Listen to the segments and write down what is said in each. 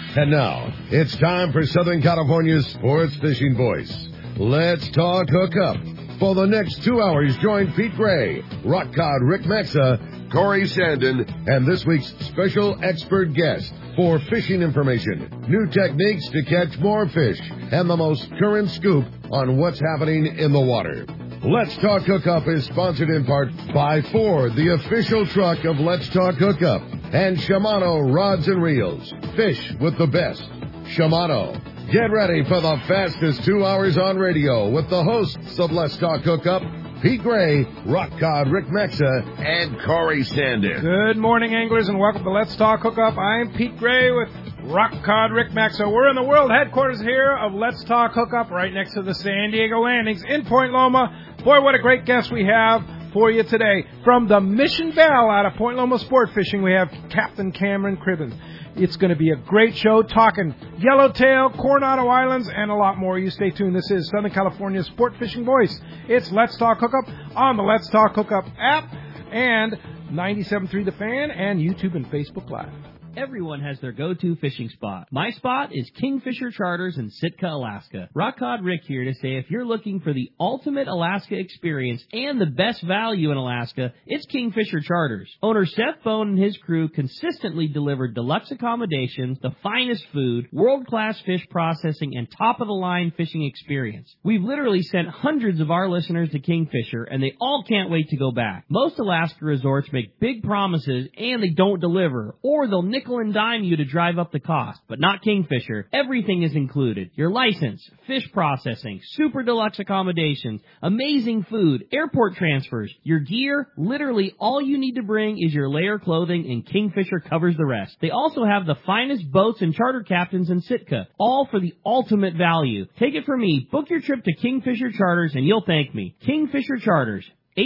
And now, it's time for Southern California's sports fishing voice. Let's talk hookup. For the next 2 hours, join Pete Gray, Rock Cod Rick Maxa, Corey Sandin, and this week's special expert guest for fishing information, new techniques to catch more fish, and the most current scoop on what's happening in the water. Let's Talk Hookup is sponsored in part by Ford, the official truck of Let's Talk Hookup, and Shimano Rods and Reels. Fish with the best. Shimano. Get ready for the fastest 2 hours on radio with the hosts of Let's Talk Hookup, Pete Gray, Rock Cod Rick Maxa, and Corey Sandin. Good morning, anglers, and welcome to Let's Talk Hookup. I'm Pete Gray with Rock Cod Rick Maxa. We're in the world headquarters here of Let's Talk Hookup, right next to the San Diego Landings in Point Loma. Boy, what a great guest we have for you today. From the Mission Belle out of Point Loma Sport Fishing, we have Captain Cameron Cribbins. It's going to be a great show talking yellowtail, Coronado Islands, and a lot more. You stay tuned. This is Southern California's sport fishing voice. It's Let's Talk Hookup on the Let's Talk Hookup app and 97.3 The Fan and YouTube and Facebook Live. Everyone has their go-to fishing spot. My spot is Kingfisher Charters in Sitka, Alaska. Rock Cod Rick here to say if you're looking for the ultimate Alaska experience and the best value in Alaska, it's Kingfisher Charters. Owner Seth Bone and his crew consistently deliver deluxe accommodations, the finest food, world-class fish processing, and top-of-the-line fishing experience. We've literally sent hundreds of our listeners to Kingfisher, and they all can't wait to go back. Most Alaska resorts make big promises, and they don't deliver, or they'll nickel and dime you to drive up the cost, but not Kingfisher. Everything is included. Your license, fish processing, super deluxe accommodations, amazing food, airport transfers, your gear. Literally all you need to bring is your layer clothing, and Kingfisher covers the rest. They also have the finest boats and charter captains in Sitka, all for the ultimate value. Take it from me, book your trip to Kingfisher Charters and you'll thank me. Kingfisher Charters,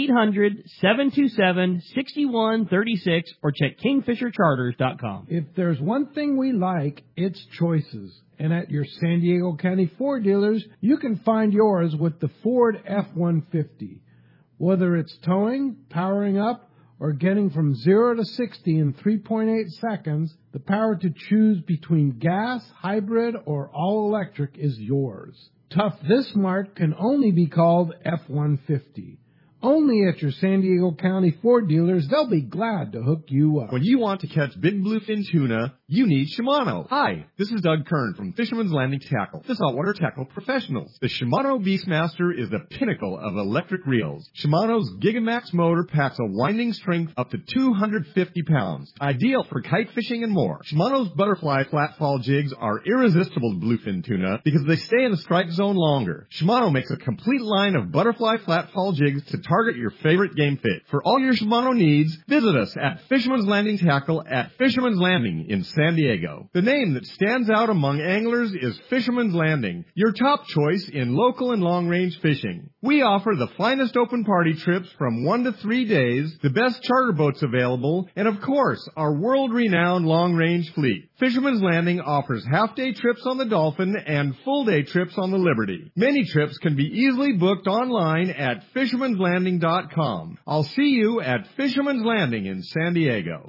800-727-6136 or check kingfishercharters.com. If there's one thing we like, it's choices. And at your San Diego County Ford dealers, you can find yours with the Ford F-150. Whether it's towing, powering up, or getting from 0 to 60 in 3.8 seconds, the power to choose between gas, hybrid, or all-electric is yours. Tough this smart can only be called F-150. Only at your San Diego County Ford dealers, they'll be glad to hook you up. When you want to catch big bluefin tuna, you need Shimano. Hi, this is Doug Kern from Fisherman's Landing Tackle, the saltwater tackle professionals. The Shimano Beastmaster is the pinnacle of electric reels. Shimano's Gigamax motor packs a winding strength up to 250 pounds, ideal for kite fishing and more. Shimano's butterfly flatfall jigs are irresistible to bluefin tuna because they stay in the strike zone longer. Shimano makes a complete line of butterfly flatfall jigs to target your favorite game fish. For all your Shimano needs, visit us at Fisherman's Landing Tackle at Fisherman's Landing in San Diego. The name that stands out among anglers is Fisherman's Landing, your top choice in local and long-range fishing. We offer the finest open party trips from 1 to 3 days, the best charter boats available, and of course, our world-renowned long-range fleet. Fisherman's Landing offers half-day trips on the Dolphin and full-day trips on the Liberty. Many trips can be easily booked online at fishermanslanding.com. I'll see you at Fisherman's Landing in San Diego.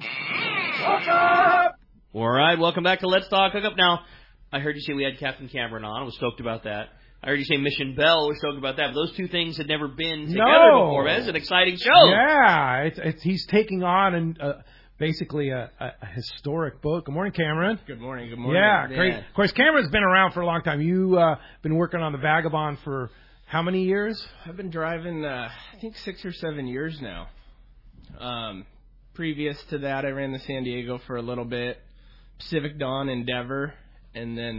All right, welcome back to Let's Talk Hookup. Now, I heard you say we had Captain Cameron on. I was stoked about that. I heard you say Mission Belle. I was stoked about that. But those two things had never been together before. That's an exciting show. Yeah, he's taking on basically a historic boat. Good morning, Cameron. Good morning. Good morning. Yeah, great. Of course, Cameron's been around for a long time. You've been working on the Vagabond for how many years? I've been driving, I think 6 or 7 years now. Previous to that, I ran the San Diego for a little bit, Pacific Dawn, Endeavor, and then,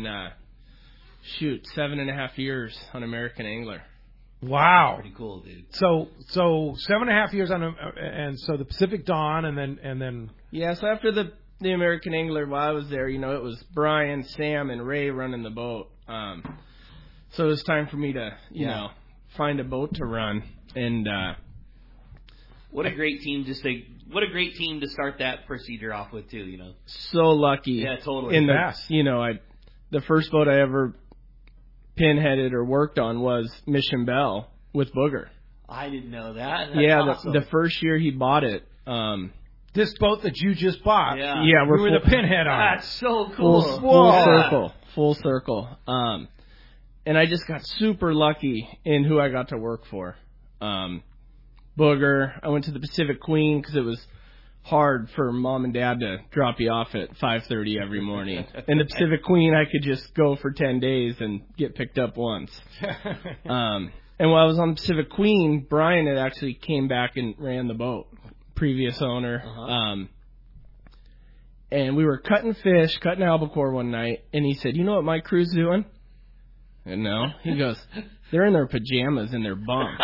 7.5 years on American Angler. Wow. Pretty cool, dude. So 7.5 years on, and so the Pacific Dawn, and then. Yeah. So after the American Angler, while I was there, it was Brian, Sam, and Ray running the boat. So it was time for me to, find a boat to run, and what a great team to start that procedure off with too. So lucky. Yeah, totally. The first boat I ever pinheaded or worked on was Mission Belle with Booger. I didn't know that. That's awesome. The first year he bought it, This boat that you just bought. Yeah. Yeah, You were the pinhead on it. That's so cool. Full circle. And I just got super lucky in who I got to work for. Booger. I went to the Pacific Queen because it was hard for Mom and Dad to drop you off at 5:30 every morning. In the Pacific Queen, I could just go for 10 days and get picked up once. And while I was on the Pacific Queen, Brian had actually came back and ran the boat. Previous owner. And we were cutting albacore one night, and he said, "You know what my crew's doing?" And no. He goes, "They're in their pajamas in their bunk."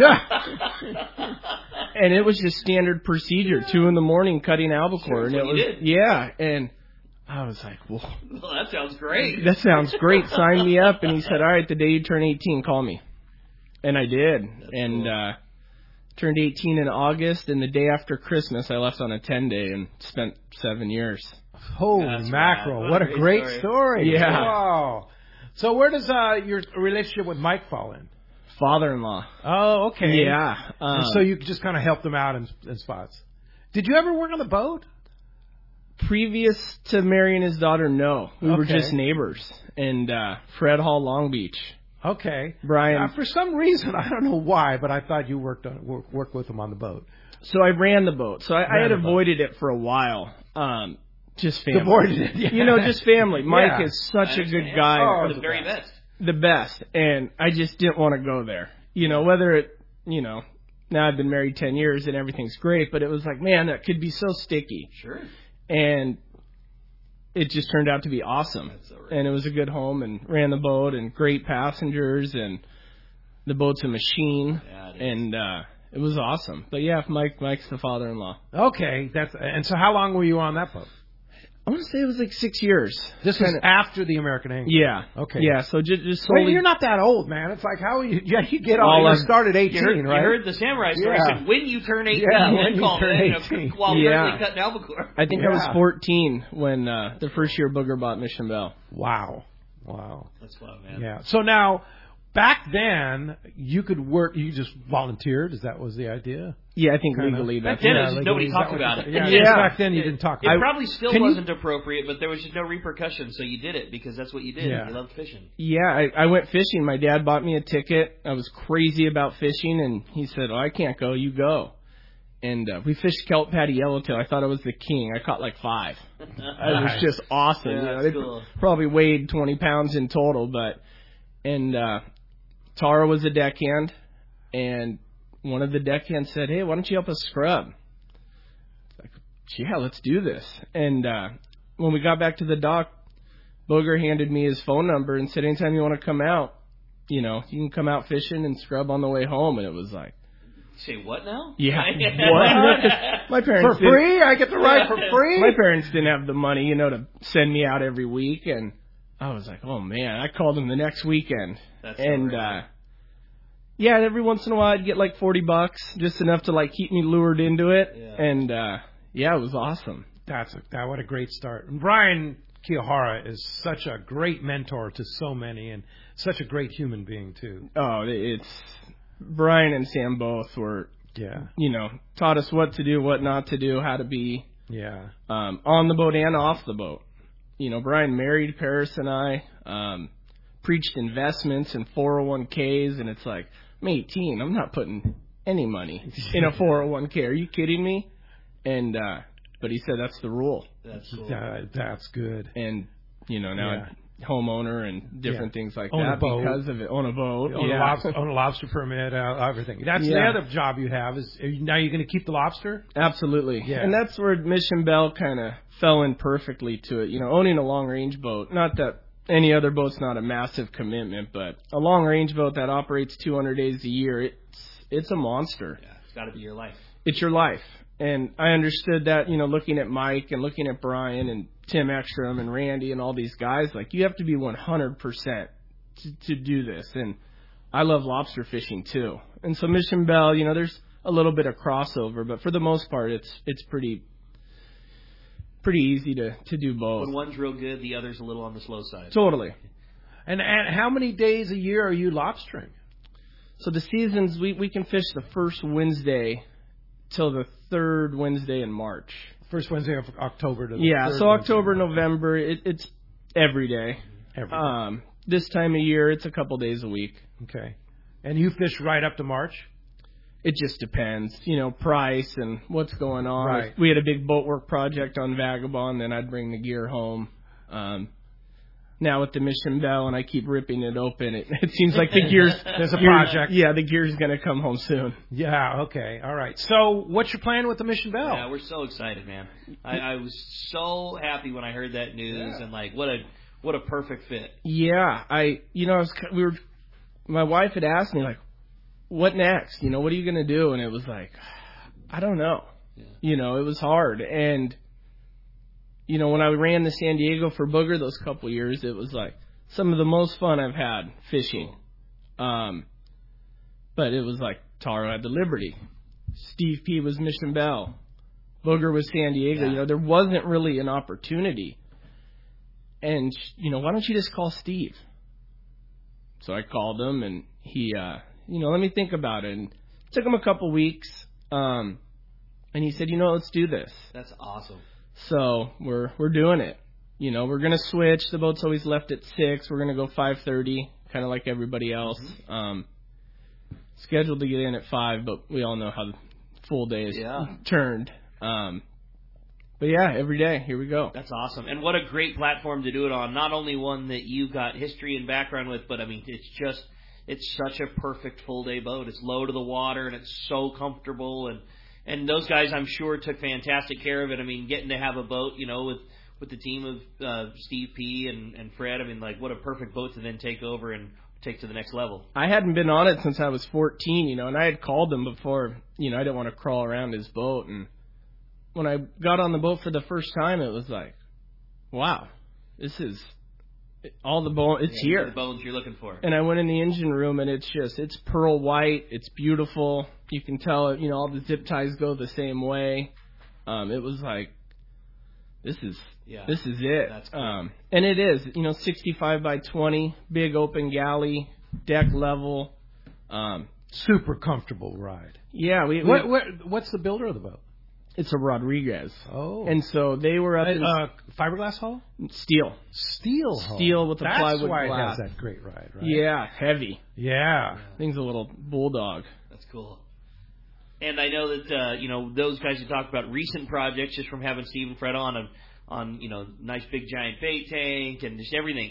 And it was just standard procedure, 2 a.m. cutting albacore. Sure, and it was, did. yeah, and I was like, well, that sounds great. That sounds great. Sign me up. And he said, all right, the day you turn 18, call me. And I did. That's and cool. Turned 18 in August, and the day after Christmas, I left on a 10-day and spent 7 years. Holy That's mackerel. rad. What a great story. Yeah. Wow. So where does your relationship with Mike fall in? Father-in-law. Oh, okay. Yeah. And so you just kind of helped him out in spots. Did you ever work on the boat? Previous to marrying his daughter, no. We were Okay. just neighbors. And Fred Hall, Long Beach. Okay. Brian. For some reason, I don't know why, but I thought you worked with him on the boat. So I ran the boat. So I had the boat. avoided it for a while. Just family. Avoided it. Yeah. You know, just family. Mike Yeah. is such a good guy. Oh, the very best. The best. And I just didn't want to go there. You know, whether it, you know, now I've been married 10 years and everything's great, but it was like, man, that could be so sticky. Sure. And it just turned out to be awesome. That's so right. And it was a good home and ran the boat and great passengers and the boat's a machine. Yeah, it is. And it was awesome. But yeah, Mike's the father-in-law. Okay. And so how long were you on that boat? I want to say it was like 6 years. This was after the American Angler. Yeah. Okay. Yeah, so just Well, slowly. you're not that old, man. It's like how you get All on. I've- You started 18, You right? heard the samurai story. Yeah. Said when you turn 18, Yeah, when then you call turn in 18. while Yeah. currently cutting albacore. I think I was Yeah. 14 when the first year Booger bought Mission Bell. Wow. That's fun, man. Yeah. So now, back then, you could work. You just volunteered. That was the idea. Yeah, I think Kinda. legally Back that's then, it. it was just nobody legally, talked is that what about you it. said? Yeah. Yeah. Back then, you didn't talk It about it. probably still Can you- wasn't appropriate, but there was just no repercussions, so you did it because that's what you did. Yeah. You loved fishing. Yeah, I went fishing. My dad bought me a ticket. I was crazy about fishing, and he said, "Oh, I can't go. You go." And we fished kelp patty yellowtail. I thought I was the king. I caught like 5. It was Nice. just awesome. Yeah, You know, that's they cool. probably weighed 20 pounds in total, and Tara was a deckhand, and one of the deckhands said, "Hey, why don't you help us scrub?" Like, yeah, let's do this. And when we got back to the dock, Booger handed me his phone number and said, anytime you want to come out, you know, you can come out fishing and scrub on the way home. And it was like, Say what now? yeah, what? 'Cause my parents For free? I get to ride for free? My parents didn't have the money, you know, to send me out every week. And I was like, oh, man. I called them the next weekend. That's and, so right. yeah, every once in a while I'd get like $40, just enough to like keep me lured into it. Yeah. And, yeah, it was awesome. What a great start. And Brian Kiyahara is such a great mentor to so many and such a great human being, too. Oh, it's Brian and Sam both were, Yeah. you know, taught us what to do, what not to do, how to be Yeah. on the boat and off the boat. You know, Brian married Paris and I, preached investments and 401ks, and it's like, I'm 18. I'm not putting any money in a 401k. Are you kidding me? And but he said that's the rule. That's cool. That's good. And you know now Yeah. homeowner and different Yeah. things like Own a that boat. because of it. Own a boat. Own, yeah. own a lobster permit, everything. That's the Yeah. other job you have. Now you're going to keep the lobster? Absolutely. Yeah. And that's where Mission Bell kind of fell in perfectly to it. You know, owning a long-range boat, not that any other boat's not a massive commitment, but a long-range boat that operates 200 days a year, it's a monster. Yeah, it's got to be your life. It's your life. And I understood that, you know, looking at Mike and looking at Brian and Tim Ekstrom and Randy and all these guys, like, you have to be 100% to do this. And I love lobster fishing, too. And so Mission Bell, you know, there's a little bit of crossover, but for the most part, it's pretty easy to do both. When one's real good, the other's a little on the slow side. Totally. And how many days a year are you lobstering? So the seasons, we can fish the first Wednesday till the third Wednesday in March. First Wednesday of October to the Yeah, third so Wednesday. October, November, it's every day. Every day. This time of year, it's a couple days a week. Okay. And you fish right up to March? It just depends, price and what's going on. Right. We had a big boat work project on Vagabond, then I'd bring the gear home. Now with the Mission Bell, and I keep ripping it open, it seems like the gear's... There's a project. Yeah, the gear's going to come home soon. Yeah, okay. All right. So what's your plan with the Mission Bell? Yeah, we're so excited, man. I was so happy when I heard that news, and like, what a perfect fit. Yeah, my wife had asked me, like, what next? What are you going to do? And it was like, I don't know. Yeah. It was hard. And, when I ran to San Diego for Booger those couple years, it was like some of the most fun I've had fishing. But it was like Taro had the Liberty. Steve P. was Mission Bell. Booger was San Diego. Yeah. There wasn't really an opportunity. And, why don't you just call Steve? So I called him, and he, let me think about it. And it took him a couple weeks. And he said, let's do this. That's awesome. So we're doing it. We're going to switch. The boat's always left at 6. We're going to go 5:30, kind of like everybody else. Mm-hmm. Scheduled to get in at 5, but we all know how the full day is turned. But yeah, every day, here we go. That's awesome. And what a great platform to do it on. Not only one that you've got history and background with, but I mean, it's such a perfect full day boat. It's low to the water and it's so comfortable, and those guys, I'm sure, took fantastic care of it. I mean, getting to have a boat, with the team of Steve P. and Fred, I mean, like, what a perfect boat to then take over and take to the next level. I hadn't been on it since I was 14, and I had called him before, I didn't want to crawl around his boat. And when I got on the boat for the first time, it was like, wow, this is all the bone. It's here. The bones you're looking for. And I went in the engine room, and it's pearl white. It's beautiful. You can tell, all the zip ties go the same way. It was like, this is it. That's cool. And it is, 65 by 20, big open galley, deck level. Super comfortable ride. Yeah. What's the builder of the boat? It's a Rodriguez. Oh. And so they were up in fiberglass hull? Steel. Steel hull. Steel with the plywood glass. That's why glass. it has that great ride, right? Yeah, heavy. Yeah. Thing's a little bulldog. That's cool. And I know that those guys who talked about recent projects, just from having Steve and Fred on nice big giant bait tank and just everything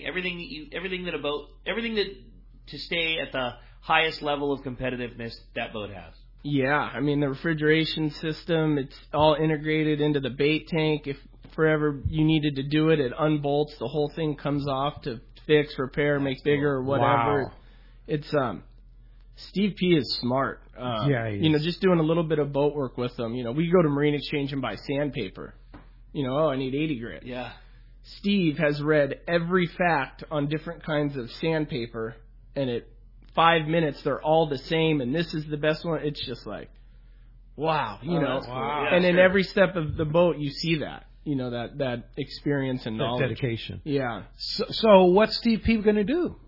that to stay at the highest level of competitiveness that boat has. Yeah, I mean, the refrigeration system, it's all integrated into the bait tank. If forever you needed to do it, it unbolts, the whole thing comes off to fix, repair, make bigger or whatever. Wow. It's Steve P. is smart. Yeah, he is. Just doing a little bit of boat work with them. We go to Marine Exchange and buy sandpaper. I need 80 grit. Yeah. Steve has read every fact on different kinds of sandpaper, and at 5 minutes they're all the same, and this is the best one. It's just like, wow, Wow. And in every step of the boat, you see that, that experience and knowledge. That dedication. Yeah. So what's Steve P. going to do?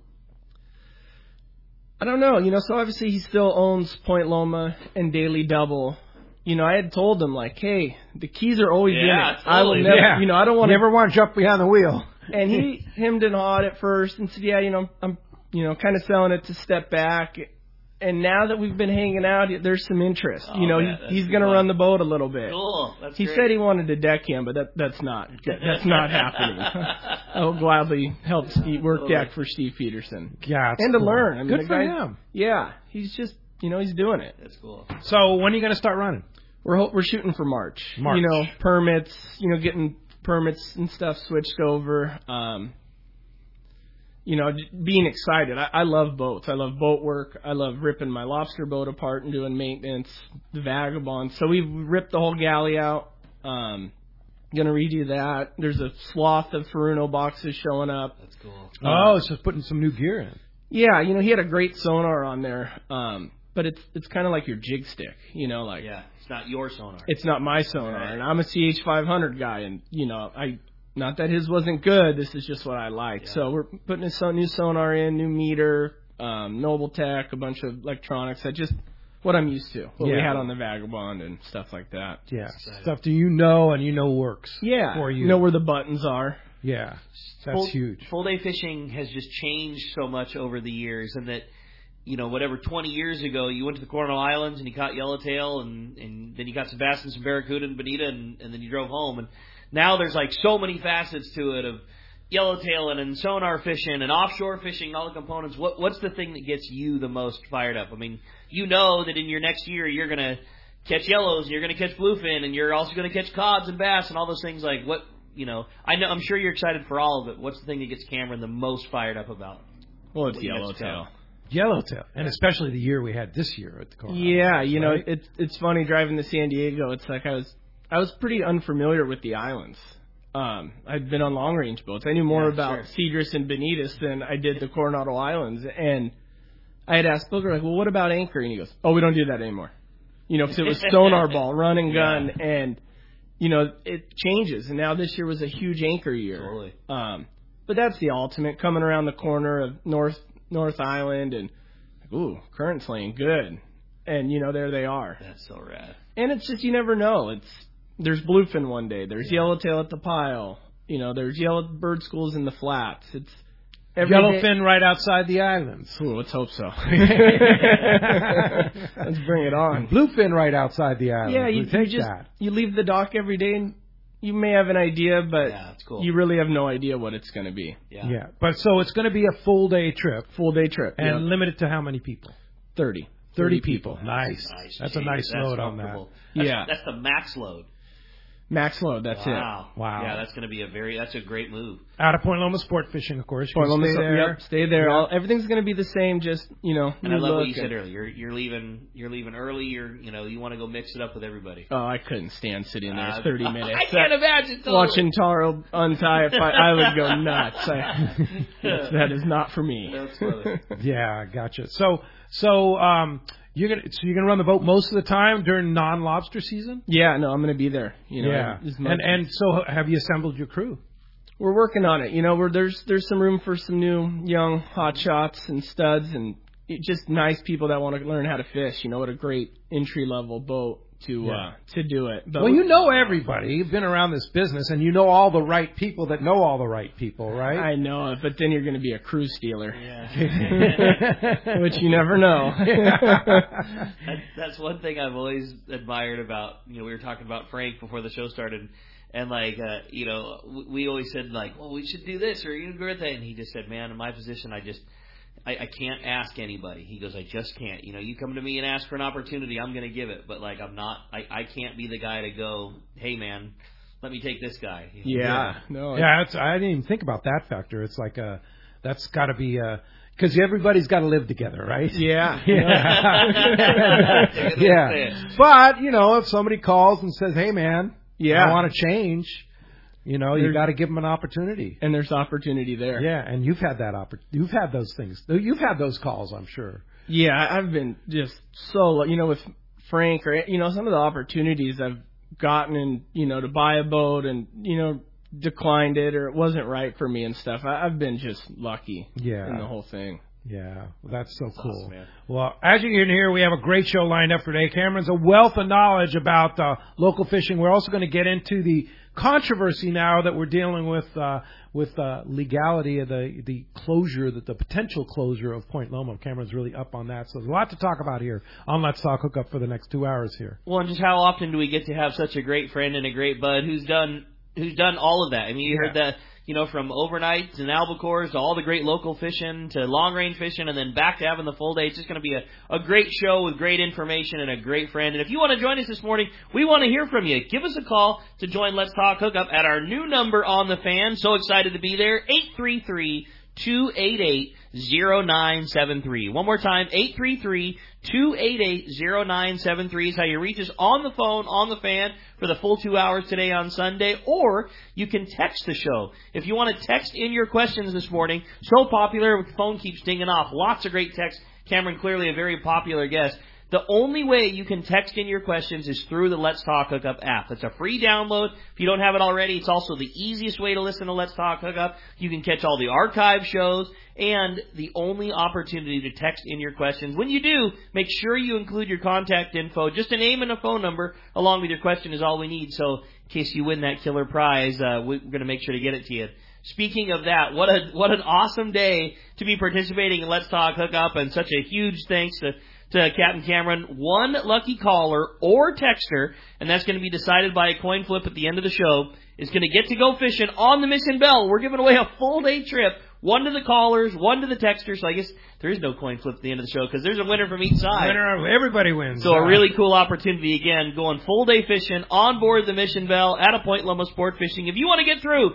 I don't know. So obviously he still owns Point Loma and Daily Double. I had told him, like, hey, the keys are always in it. Totally. I will never, I don't want to. Never want to jump behind the wheel. And he hemmed and hawed at first and said, yeah, I'm, kind of selling it to step back. And now that we've been hanging out, there's some interest. He's going to run the boat a little bit. Cool. That's he great. said he wanted to deck him, but that's not happening. I will gladly help work deck for Steve Peterson. Yeah, and to learn. I mean, good for him. Yeah, he's just, he's doing it. That's cool. So when are you going to start running? We're shooting for March. Permits, getting permits and stuff switched over. Being excited. I love boats. I love boat work. I love ripping my lobster boat apart and doing maintenance, the Vagabond. So we've ripped the whole galley out. Going to redo that. There's a sloth of Furuno boxes showing up. That's cool. It's just putting some new gear in. Yeah, he had a great sonar on there. But it's kind of like your jig stick, Yeah, it's not your sonar. It's not my sonar, Right. and I'm a CH500 guy, and not that his wasn't good. This is just what I like. Yeah. So we're putting a new sonar in, new meter, Noble Tech, a bunch of electronics. what I'm used to. What we Yeah. had on the Vagabond and stuff like that. Yeah, stuff that you know and you know works. Yeah. For you. You know where the buttons are. Yeah, that's huge. Full day fishing has just changed so much over the years, and that, you know, whatever 20 years ago, you went to the Coronado Islands and you caught yellowtail, and then you got some bass and some barracuda and bonita, and then you drove home. And now there's like so many facets to it of yellowtailing and sonar fishing and offshore fishing, all the components. What's the thing that gets you the most fired up? I mean, you know that in your next year you're going to catch yellows and you're going to catch bluefin and you're also going to catch cods and bass and all those things. Like, what, you know, I'm sure you're excited for all of it. What's the thing that gets Cameron the most fired up about? Well, it's yellowtail. Yellowtail, and especially the year we had this year at the Coronado. Yeah, you know, right? it's funny driving to San Diego. It's like I was pretty unfamiliar with the islands. I'd been on long range boats. I knew more about Cedros and Bonitas than I did the Coronado Islands. And I had asked Booker, like, well, what about anchoring? And he goes, oh, we don't do that anymore. You know, because it was sonar ball, run and gun, and you know, it changes. And now this year was a huge anchor year. Totally. But that's the ultimate, coming around the corner of North Island and, like, ooh, current's laying good. And, you know, there they are. That's so rad. And it's just, you never know. There's bluefin one day. There's yellowtail at the pile. You know, there's yellow bird schools in the flats. It's every Yellowfin right outside the islands. Ooh, let's hope so. Let's bring it on. Bluefin right outside the islands. Yeah, you leave the dock every day and you may have an idea, but that's cool. You really have no idea what it's going to be. Yeah. But so it's going to be a full day trip. Full day trip. And limited to how many people? 30. 30 people. Nice. That's a nice load on that. That's the max load. Max load, that's it. Wow. Yeah, that's going to be that's a great move. Out of Point Loma Sport Fishing, of course. Point Loma, stay there. Yeah. Everything's going to be the same, just, you know. And I love what you said earlier. You're leaving early. You want to go mix it up with everybody. Oh, I couldn't stand sitting there 30 minutes. I can't imagine watching Taro untie. I would go nuts. That is not for me. That's funny. Yeah, gotcha. So you're gonna run the boat most of the time during non-lobster season? Yeah, no, I'm gonna be there. You know, yeah. And so have you assembled your crew? We're working on it. You know, there's some room for some new young hot shots and studs and just nice people that want to learn how to fish. You know, what a great entry level boat to do it. But you know everybody. You've been around this business, and you know all the right people that know all the right people, right? I know it, but then you're going to be a cruise stealer. Yeah. Which you never know. That's one thing I've always admired about, you know, we were talking about Frank before the show started, and like, you know, we always said, like, well, we should do this or you do that, and he just said, man, in my position, I can't ask anybody. He goes, I just can't. You know, you come to me and ask for an opportunity, I'm going to give it. But, like, I can't be the guy to go, hey, man, let me take this guy. You know? Yeah. No. Yeah, I didn't even think about that factor. It's like that's got to be because everybody's got to live together, right? Yeah. Yeah. Yeah. But, you know, if somebody calls and says, hey, man, I want to change, you know, you got to give them an opportunity. And there's opportunity there. Yeah, and you've had you've had those things. You've had those calls, I'm sure. Yeah, I've been just so, you know, with Frank or, you know, some of the opportunities I've gotten and, you know, to buy a boat and, you know, declined it or it wasn't right for me and stuff. I've been just lucky in the whole thing. Yeah, well, that's so cool. Awesome, man. Well, as you can hear, we have a great show lined up for today. Cameron's a wealth of knowledge about local fishing. We're also going to get into the controversy now that we're dealing with legality of the closure, the potential closure of Point Loma. Cameron's really up on that. So there's a lot to talk about here on Let's Talk Hookup for the next 2 hours here. Well, and just how often do we get to have such a great friend and a great bud who's done all of that? I mean, you heard that, you know, from overnights and albacores to all the great local fishing to long-range fishing and then back to having the full day. It's just going to be a great show with great information and a great friend. And if you want to join us this morning, we want to hear from you. Give us a call to join Let's Talk Hookup at our new number on the fan. So excited to be there, 833-288-0973. One more time, 833-288-0973 is how you reach us on the phone, on the fan, for the full 2 hours today on Sunday, or you can text the show. If you want to text in your questions this morning, so popular, the phone keeps dinging off. Lots of great texts. Cameron, clearly a very popular guest. The only way you can text in your questions is through the Let's Talk Hookup app. It's a free download. If you don't have it already, it's also the easiest way to listen to Let's Talk Hookup. You can catch all the archive shows, and the only opportunity to text in your questions. When you do, make sure you include your contact info. Just a name and a phone number along with your question is all we need. So in case you win that killer prize, we're going to make sure to get it to you. Speaking of that, what an awesome day to be participating in Let's Talk Hookup, and such a huge thanks to Captain Cameron. One lucky caller or texter, and that's going to be decided by a coin flip at the end of the show, is going to get to go fishing on the Mission Belle. We're giving away a full day trip. One to the callers, one to the texters. So I guess there is no coin flip at the end of the show because there's a winner from each side. Everybody wins. So a really cool opportunity, again, going full day fishing on board the Mission Belle at a Point Loma Sport Fishing. If you want to get through,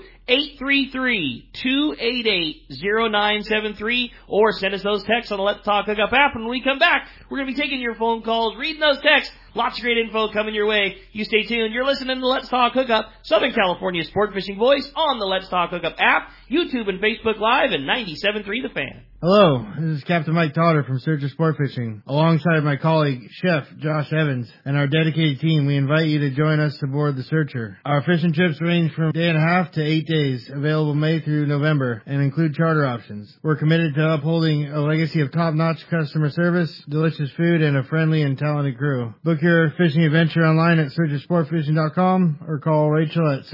833-288-0973, or send us those texts on the Let's Talk Hookup app. And when we come back, we're going to be taking your phone calls, reading those texts. Lots of great info coming your way. You stay tuned. You're listening to Let's Talk Hookup, Southern California's sport fishing voice, on the Let's Talk Hookup app, YouTube and Facebook Live, and 97.3 The Fan. Hello, this is Captain Mike Totter from Searcher Sport Fishing. Alongside my colleague, Chef Josh Evans, and our dedicated team, we invite you to join us aboard the Searcher. Our fishing trips range from a day and a half to 8 days, available May through November, and include charter options. We're committed to upholding a legacy of top-notch customer service, delicious food, and a friendly and talented crew. Book your fishing adventure online at searchersportfishing.com or call Rachel at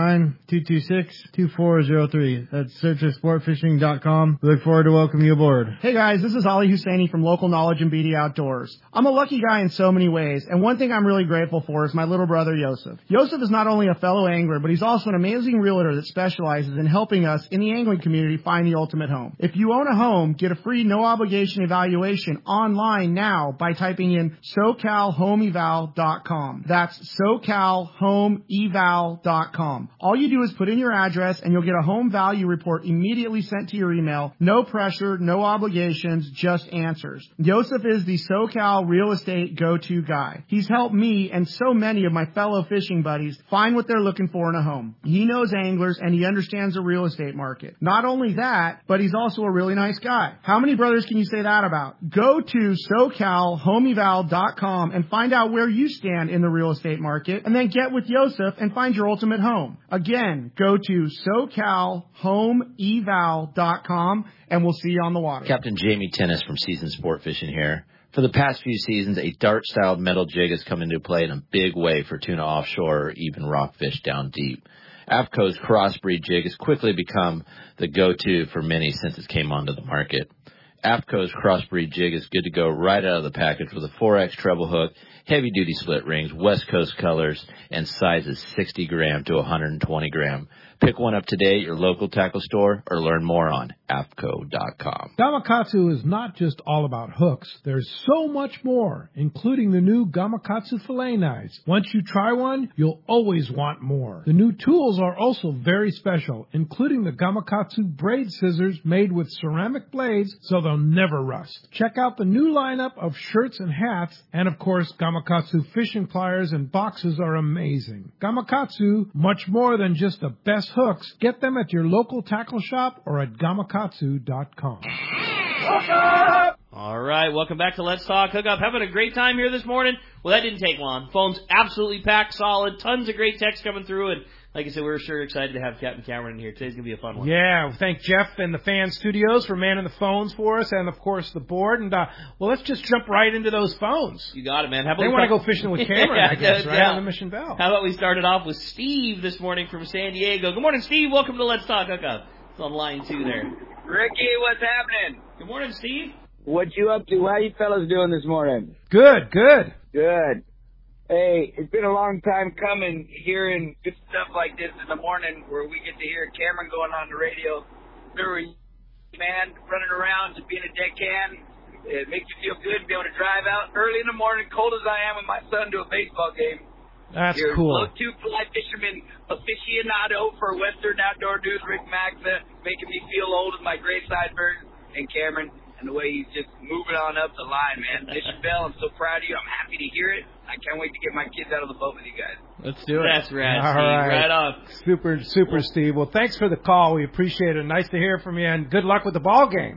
619-226-2403. That's searchersportfishing.com. We look forward to welcoming you aboard. Hey guys, this is Ali Husseini from Local Knowledge and BD Outdoors. I'm a lucky guy in so many ways, and one thing I'm really grateful for is my little brother Yosef. Yosef is not only a fellow angler, but he's also an amazing realtor that specializes in helping us in the angling community find the ultimate home. If you own a home, get a free no-obligation evaluation online now by typing in SoCalHomeEval.com. That's SoCalHomeEval.com. All you do is put in your address, and you'll get a home value report immediately sent to your email. No pressure, no obligations, just answers. Yosef is the SoCal real estate go-to guy. He's helped me and so many of my fellow fishing buddies find what they're looking for in a home. He knows anglers and he understands the real estate market. Not only that, but he's also a really nice guy. How many brothers can you say that about? Go to SoCalHomeEval.com and find out where you stand in the real estate market, and then get with Yosef and find your ultimate home. Again, go to SoCalHomeEval.com, and we'll see you on the water. Captain Jamie Tennis from Seasoned Sport Fishing here. For the past few seasons, a dart-styled metal jig has come into play in a big way for tuna offshore or even rockfish down deep. APCO's Crossbreed jig has quickly become the go-to for many since it came onto the market. APCO's Crossbreed jig is good to go right out of the package with a 4X treble hook, heavy-duty split rings, West Coast colors, and sizes 60 gram to 120 gram. Pick one up today at your local tackle store or learn more on APCO.com. Gamakatsu is not just all about hooks. There's so much more, including the new Gamakatsu fillet knives. Once you try one, you'll always want more. The new tools are also very special, including the Gamakatsu braid scissors made with ceramic blades so they'll never rust. Check out the new lineup of shirts and hats, and of course, Gamakatsu fishing pliers and boxes are amazing. Gamakatsu, much more than just the best hooks. Get them at your local tackle shop or at gamakatsu.com. All right, welcome back to Let's Talk Hookup. Having a great time here this morning. Well, that didn't take long. Phone's absolutely packed solid. Tons of great texts coming through, and like I said, we're sure excited to have Captain Cameron in here. Today's going to be a fun one. Yeah, thank Jeff and the Fan Studios for manning the phones for us, and, of course, the board. And, well, let's just jump right into those phones. You got it, man. How about they want to go fishing with Cameron, I guess, right on the Mission Belle. How about we started off with Steve this morning from San Diego. Good morning, Steve. Welcome to Let's Talk Hookup. It's on line 2 there. Ricky, what's happening? Good morning, Steve. What you up to? How you fellas doing this morning? Good, good. Good. Hey, it's been a long time coming hearing good stuff like this in the morning where we get to hear Cameron going on the radio. Remember, man, running around, just being a deckhand. It makes you feel good to be able to drive out early in the morning, cold as I am, with my son to a baseball game. That's You're cool. Low 2 fly fisherman aficionado for Western Outdoor News, Rick Maxa, making me feel old with my gray sideburns, and Cameron, and the way he's just moving on up the line, man. Mission Belle, I'm so proud of you. I'm happy to hear it. I can't wait to get my kids out of the boat with you guys. Let's do it. That's rad, All Steve. right. Right on. Super, Steve. Well, thanks for the call. We appreciate it. Nice to hear from you, and good luck with the ball game.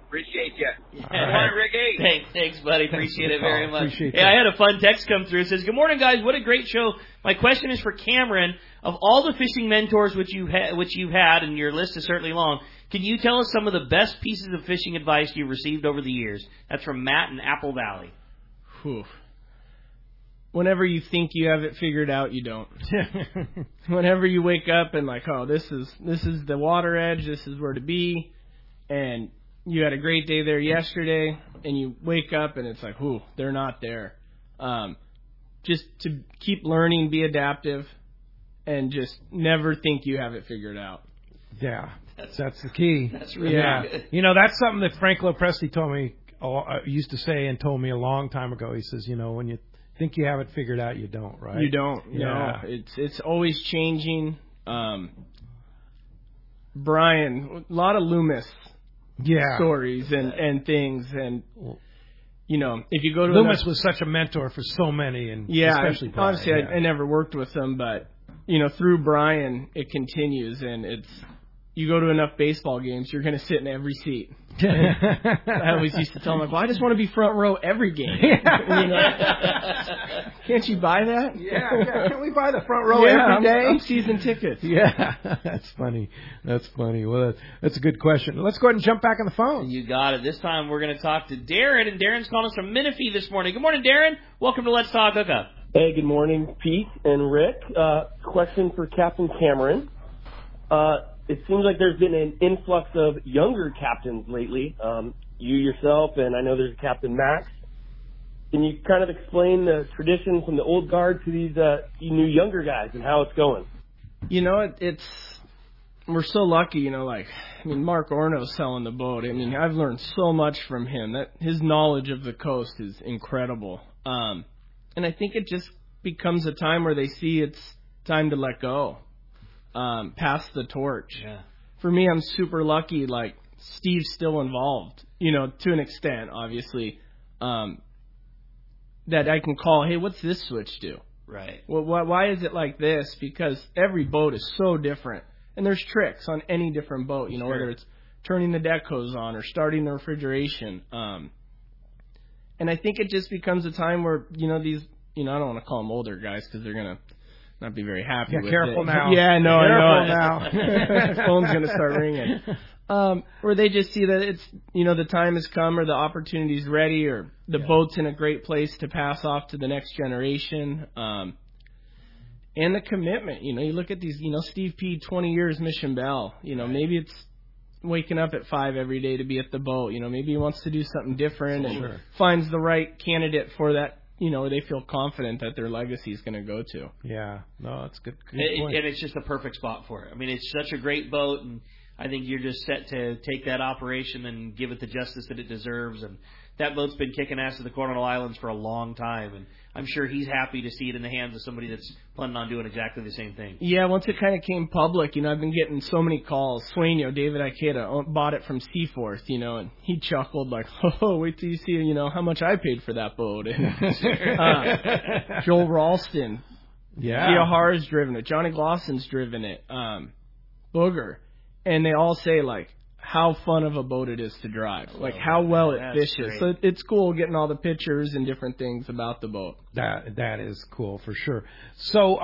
Appreciate you. Good morning, Ricky. Thanks, buddy. Appreciate it very much. Appreciate I had a fun text come through. It says, "Good morning, guys. What a great show. My question is for Cameron. Of all the fishing mentors which you've had, and your list is certainly long, can you tell us some of the best pieces of fishing advice you've received over the years?" That's from Matt in Apple Valley. Whew. Whenever you think you have it figured out, you don't. Whenever you wake up and like, oh, this is the water edge, this is where to be, and you had a great day there yesterday, and you wake up and it's like, whew, they're not there. Just to keep learning, be adaptive, and just never think you have it figured out. Yeah, that's the key. That's really good. You know, that's something that Frank Lopresti told me, used to say and told me a long time ago. He says, you know, when you think you have it figured out, you don't, right? You don't. Yeah. No, it's always changing. Brian, a lot of Loomis stories and things, and you know, if you go to Loomis was such a mentor for so many, and especially Brian. Honestly, I never worked with him, but you know, through Brian, it continues, and it's you go to enough baseball games, you're going to sit in every seat. I always used to tell him, like, well, I just want to be front row every game. You know? Can't you buy that? Yeah. Can we buy the front row every day? I'm season tickets. Yeah, that's funny. Well, that's a good question. Let's go ahead and jump back on the phone. You got it. This time we're going to talk to Darren, and Darren's calling us from Menifee this morning. Good morning, Darren. Welcome to Let's Talk Hookup. Hey, good morning, Pete and Rick. Question for Captain Cameron. It seems like there's been an influx of younger captains lately. You yourself, and I know there's Captain Max. Can you kind of explain the tradition from the old guard to these new younger guys and how it's going? You know, we're so lucky, you know, like, I mean, Mark Orno's selling the boat. I mean, I've learned so much from him. That his knowledge of the coast is incredible. And I think it just becomes a time where they see it's time to let go. Pass the torch. Yeah. For me, I'm super lucky, like, Steve's still involved, you know, to an extent, obviously, that I can call, hey, what's this switch do? Right. Well, why is it like this? Because every boat is so different. And there's tricks on any different boat, you know, whether it's turning the deck hose on or starting the refrigeration. And I think it just becomes a time where, you know, these, you know, I don't want to call them older guys because they're going to not be very happy with careful it. now. Yeah, no, I know. Now. Phone's going to start ringing. Or they just see that it's, you know, the time has come or the opportunity's ready or the boat's in a great place to pass off to the next generation. And the commitment, you know, you look at these, you know, Steve P., 20 years Mission Bell. You know, maybe it's waking up at 5 every day to be at the boat. You know, maybe he wants to do something different and finds the right candidate for that. You know, they feel confident that their legacy is going to go to. Yeah, no, that's good. Point. And it's just a perfect spot for it. I mean, it's such a great boat, and I think you're just set to take that operation and give it the justice that it deserves. And that boat's been kicking ass at the Coronado Islands for a long time, and I'm sure he's happy to see it in the hands of somebody that's planning on doing exactly the same thing. Yeah, once it kind of came public, you know, I've been getting so many calls. Swainio, David Ikeda, bought it from Seaforth, you know, and he chuckled like, oh, wait till you see, you know, how much I paid for that boat. Joel Ralston. Gia Har's driven it. Johnny Glossen's driven it. Booger. And they all say, like, how fun of a boat it is to drive, like how well it fishes. Great. So it's cool getting all the pictures and different things about the boat. That is cool for sure. So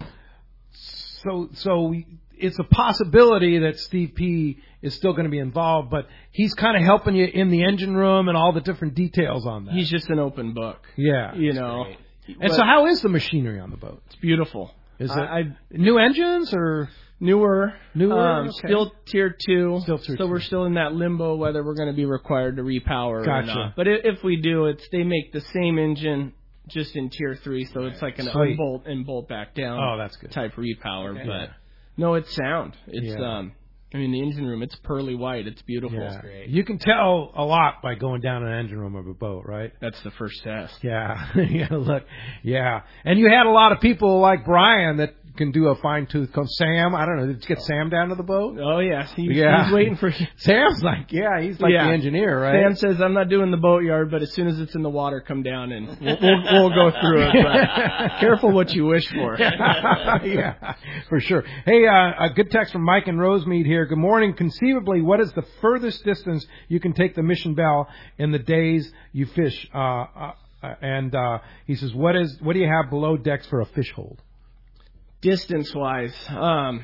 it's a possibility that Steve P. is still going to be involved, but he's kind of helping you in the engine room and all the different details on that. He's just an open book. Yeah, you know. And so, how is the machinery on the boat? It's beautiful. Is it new engines or? Newer, okay. Still tier 2. So we're still in that limbo whether we're going to be required to repower or not. But if we do, they make the same engine just in tier 3, so it's like an unbolt and bolt back down. Oh, that's good. Type repower. Okay. But no, it's sound. It's I mean, the engine room, it's pearly white. It's beautiful. Yeah. Great. You can tell a lot by going down an engine room of a boat, right? That's the first test. Yeah. And you had a lot of people like Brian that can do a fine tooth comb. Sam, I don't know. Did you get Sam down to the boat? Oh, yeah. He's waiting for you. Sam's like, he's like the engineer, right? Sam says, I'm not doing the boatyard, but as soon as it's in the water, come down and we'll go through it. But careful what you wish for. Yeah, for sure. Hey, a good text from Mike and Rosemead here. Good morning. Conceivably, what is the furthest distance you can take the Mission Belle in the days you fish? And he says, what do you have below decks for a fish hold? Distance-wise, a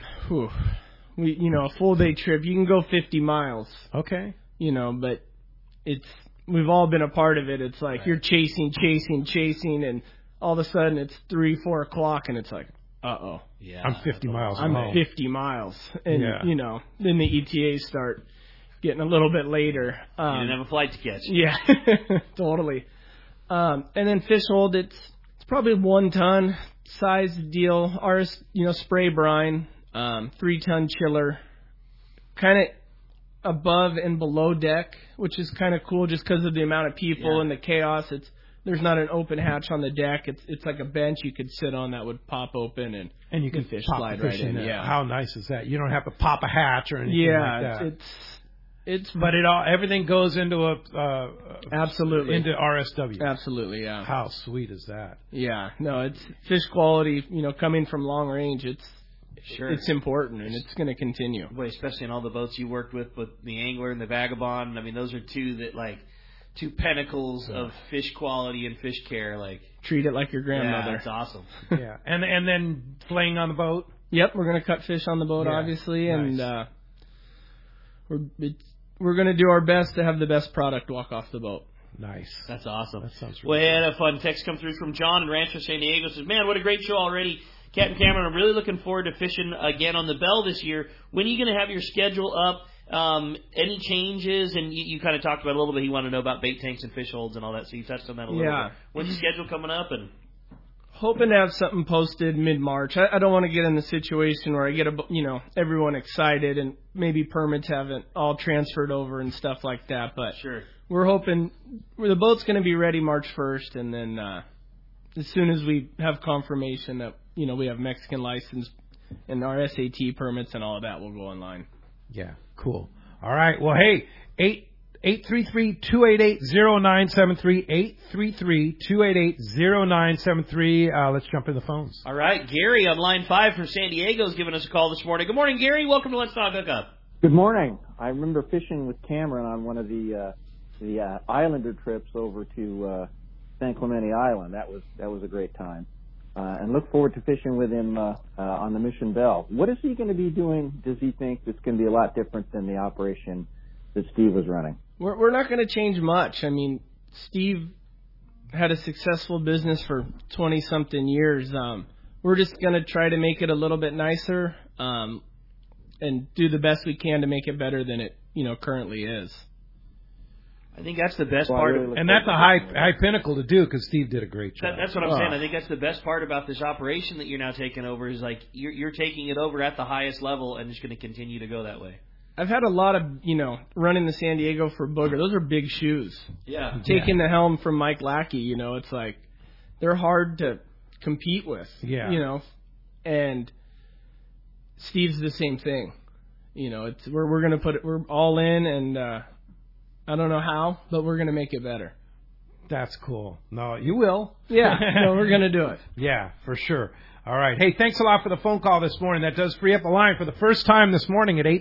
full day trip, you can go 50 miles. Okay. But we've all been a part of it. It's like you're chasing, and all of a sudden it's 3, 4 o'clock, and it's like, uh-oh. Yeah. I'm 50 miles I'm home. 50 miles. And, then the ETAs start getting a little bit later. You didn't have a flight to catch. Yeah, totally. And then fish hold, it's probably 1 ton size deal. Ours, spray brine, 3-ton chiller, kind of above and below deck, which is kind of cool just because of the amount of people and the chaos. There's not an open hatch on the deck. It's like a bench you could sit on that would pop open and you can fish pop slide the fish right in. Yeah. How nice is that? You don't have to pop a hatch or anything like that. But everything goes into absolutely into RSW. Absolutely, yeah. How sweet is that? Yeah, no, it's fish quality. Coming from long range, it's important and it's going to continue. Boy, especially in all the boats you worked with the Angler and the Vagabond. I mean, those are two pinnacles of fish quality and fish care. Like treat it like your grandmother. Yeah, that's awesome. Yeah, and then flaying on the boat. Yep, we're going to cut fish on the boat, obviously, nice. And we're going to do our best to have the best product walk off the boat. Nice. That's awesome. That sounds really good. We had a fun text come through from John in Rancho San Diego. Says, man, what a great show already. Captain Cameron, I'm really looking forward to fishing again on the Belle this year. When are you going to have your schedule up? Any changes? And you kind of talked about it a little bit. He wanted to know about bait tanks and fish holds and all that, so you touched on that a little bit. When's the schedule coming up? And hoping to have something posted mid-March. I don't want to get in the situation where I get everyone excited and maybe permits haven't all transferred over and stuff like that. But sure, we're hoping the boat's going to be ready March 1st, and then as soon as we have confirmation that we have Mexican license and our SAT permits and all of that, we'll go online. Yeah, cool. All right. Well, hey, 833-288-0973, 833-288-0973. Let's jump in the phones. All right. Gary on line 5 from San Diego is giving us a call this morning. Good morning, Gary. Welcome to Let's Talk Hookup. Good morning. I remember fishing with Cameron on one of the Islander trips over to San Clemente Island. That was a great time. And look forward to fishing with him on the Mission Belle. What is he going to be doing? Does he think it's going to be a lot different than the operation that Steve was running? We're not going to change much. I mean, Steve had a successful business for 20-something years. We're just going to try to make it a little bit nicer and do the best we can to make it better than it currently is. I think that's the best part of it. And that's a high pinnacle to do because Steve did a great job. That's what I'm saying. I think that's the best part about this operation that you're now taking over is like you're taking it over at the highest level and it's going to continue to go that way. I've had a lot of, running the San Diego for Booger. Those are big shoes. Yeah. Taking the helm from Mike Lackey, it's like they're hard to compete with. Yeah. And Steve's the same thing. We're going to put it, we're all in and I don't know how, but we're going to make it better. That's cool. No, you will. Yeah, no, we're going to do it. Yeah, for sure. All right. Hey, thanks a lot for the phone call this morning. That does free up the line for the first time this morning at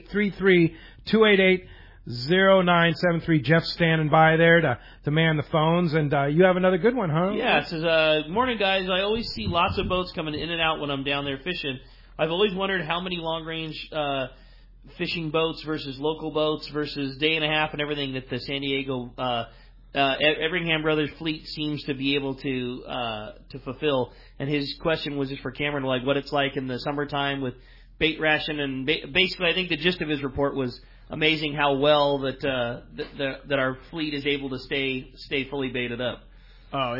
833-288-0973. Jeff's standing by there to man the phones. And you have another good one, huh? Yeah, it says, morning, guys. I always see lots of boats coming in and out when I'm down there fishing. I've always wondered how many long-range fishing boats versus local boats versus day and a half and everything that the San Diego Everingham Brothers fleet seems to be able to fulfill. And his question was just for Cameron, like what it's like in the summertime with bait ration. And basically, I think the gist of his report was amazing how well that our fleet is able to stay fully baited up. Oh,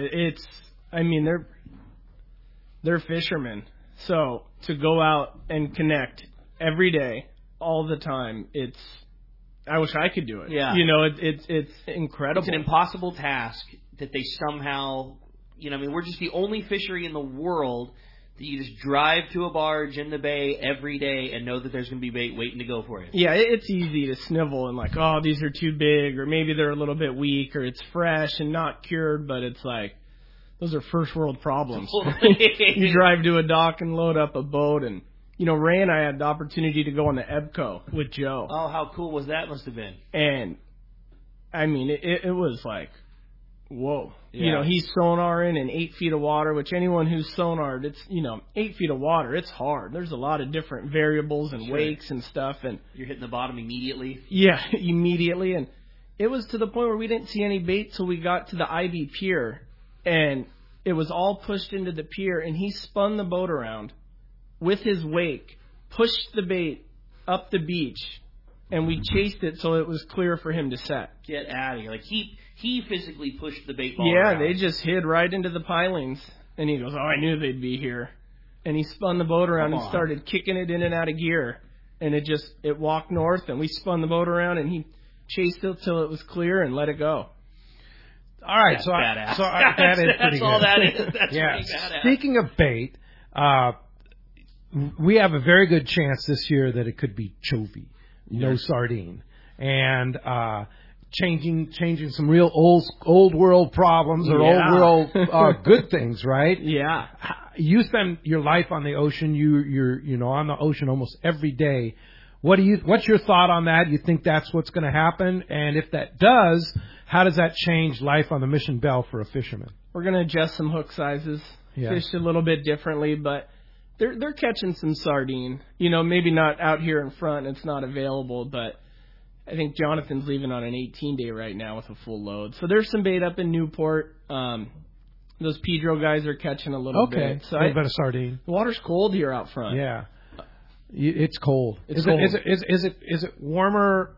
they're fishermen. So to go out and connect every day, all the time, I wish I could do it. Yeah. It's incredible. It's an impossible task that they somehow, we're just the only fishery in the world You just drive to a barge in the bay every day and know that there's going to be bait waiting to go for you. Yeah, it's easy to snivel and like, oh, these are too big, or maybe they're a little bit weak, or it's fresh and not cured, but it's like, those are first world problems. You drive to a dock and load up a boat, and, Ray and I had the opportunity to go on the EBCO with Joe. Oh, how cool was that must have been. And, I mean, it was like, whoa. Yeah. He's sonaring in 8 feet of water, which anyone who's sonared, it's, 8 feet of water, it's hard. There's a lot of different variables and wakes and stuff. And you're hitting the bottom immediately? Yeah, immediately. And it was to the point where we didn't see any bait till we got to the Ivy Pier. And it was all pushed into the pier, and he spun the boat around with his wake, pushed the bait up the beach, and we chased it so it was clear for him to set. Get out of here. Like, he physically pushed the bait ball Yeah, around. they just hid right into the pilings. And he goes, oh, I knew they'd be here. And he spun the boat around and started kicking it in and out of gear. And it walked north, and we spun the boat around, and he chased it till it was clear and let it go. All right, That's so badass. that is pretty That's all good. that is. That's yeah. pretty badass. Speaking of bait, we have a very good chance this year that it could be chovy, no sardine, and changing some real old world problems or old world good things, right? Yeah. You spend your life on the ocean. You're on the ocean almost every day. What's your thought on that? You think that's what's going to happen? And if that does, how does that change life on the Mission Belle for a fisherman? We're going to adjust some hook sizes, fish a little bit differently, but they're catching some sardine. Maybe not out here in front. It's not available, but I think Jonathan's leaving on an 18-day right now with a full load. So there's some bait up in Newport. Those Pedro guys are catching a little bit. So a little bit of sardine. The water's cold here out front. Yeah. It's cold. It's cold. Is it warmer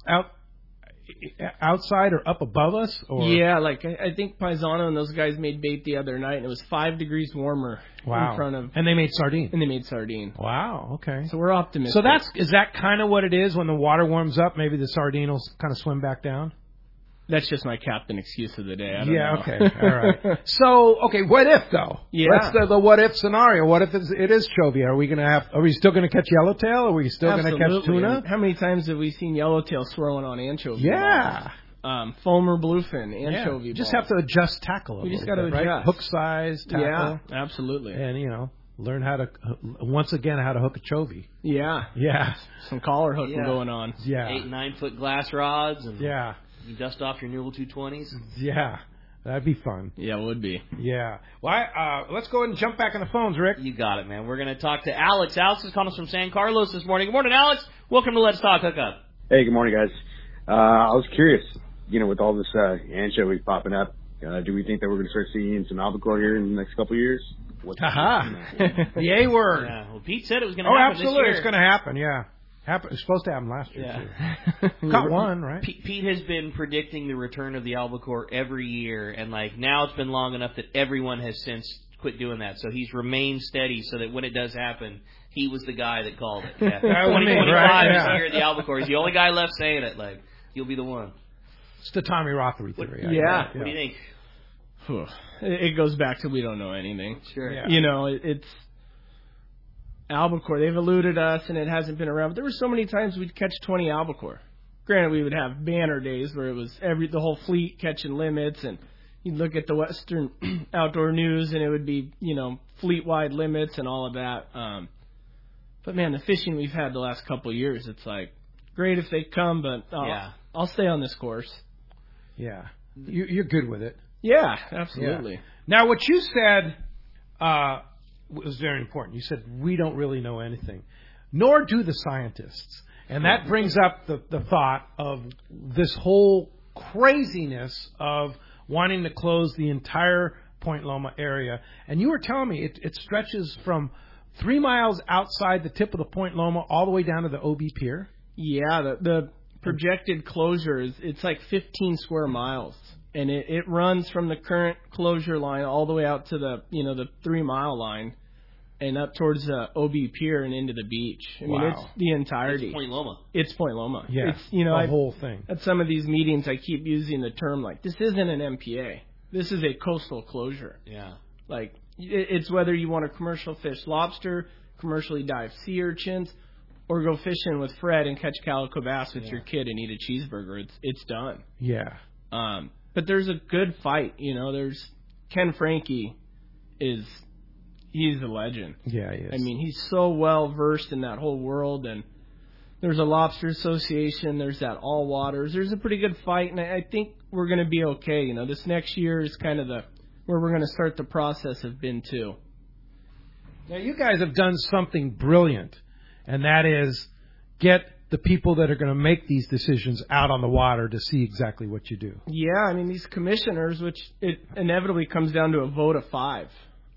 outside or up above us? Or? Yeah, like I think Paisano and those guys made bait the other night, and it was 5 degrees warmer in front of. And they made sardine. Wow. Okay. So we're optimistic. So is that kind of what it is when the water warms up? Maybe the sardine will kind of swim back down. That's just my captain excuse of the day. I don't know. Okay. All right. So, what if though? Yeah. That's the what if scenario. What if it is chovy? Are we still going to catch yellowtail? Are we still going to catch tuna? How many times have we seen yellowtail swirling on anchovy? Yeah. Foamer bluefin, anchovy. Just have to adjust tackle. We just got to adjust. Right? Hook size, tackle. Yeah, absolutely. And learn how to hook a chovy. Yeah. Yeah. Some collar hooking going on. Yeah. 8 and 9 foot glass rods and you dust off your Newell 220s. Yeah, that'd be fun. Yeah, it would be. Yeah. Well, let's go ahead and jump back on the phones, Rick. You got it, man. We're going to talk to Alex. Alex is calling us from San Carlos this morning. Good morning, Alex. Welcome to Let's Talk Hookup. Hey, good morning, guys. I was curious, with all this anchovy popping up, do we think that we're going to start seeing some albacore here in the next couple of years? The A word. Yeah. Well, Pete said it was going to happen this year. Absolutely. It's going to happen, yeah. It was supposed to happen last year, too. Got one, right? Pete has been predicting the return of the albacore every year, and now it's been long enough that everyone has since quit doing that. So he's remained steady so that when it does happen, he was the guy that called it. Yeah. 2025 is the year of the albacore. He's the only guy left saying it. He'll be the one. It's the Tommy Rothery theory. What do you think? It goes back to we don't know anything. Sure. Yeah. It's albacore. They've eluded us, and it hasn't been around. But there were so many times we'd catch 20 albacore. Granted, we would have banner days where it was the whole fleet catching limits, and you'd look at the Western Outdoor News, and it would be, fleet-wide limits and all of that. But, man, the fishing we've had the last couple of years, it's great if they come, but I'll stay on this course. Yeah. You're good with it. Yeah, absolutely. Yeah. Now, what you said was very important. You said, we don't really know anything, nor do the scientists. And that brings up the thought of this whole craziness of wanting to close the entire Point Loma area. And you were telling me it stretches from 3 miles outside the tip of the Point Loma all the way down to the OB Pier? Yeah, the projected closure it's 15 square miles. And it runs from the current closure line all the way out to the 3 mile line and up towards the OB Pier and into the beach. I mean, it's the entirety. It's Point Loma. It's Point Loma. Yeah, it's, the whole thing. At some of these meetings, I keep using the term this isn't an MPA. This is a coastal closure. Yeah. It's whether you want to commercial fish lobster, commercially dive sea urchins, or go fishing with Fred and catch calico bass with your kid and eat a cheeseburger. It's done. Yeah. But there's a good fight. There's Ken Franke he's a legend. Yeah, he is. I mean, he's so well versed in that whole world, and there's a lobster association. There's that all waters. There's a pretty good fight, and I think we're going to be okay. This next year is kind of where we're going to start the process of bin 2. Now, you guys have done something brilliant, and that is get the people that are going to make these decisions out on the water to see exactly what you do. Yeah, I mean, these commissioners, which it inevitably comes down to a vote of 5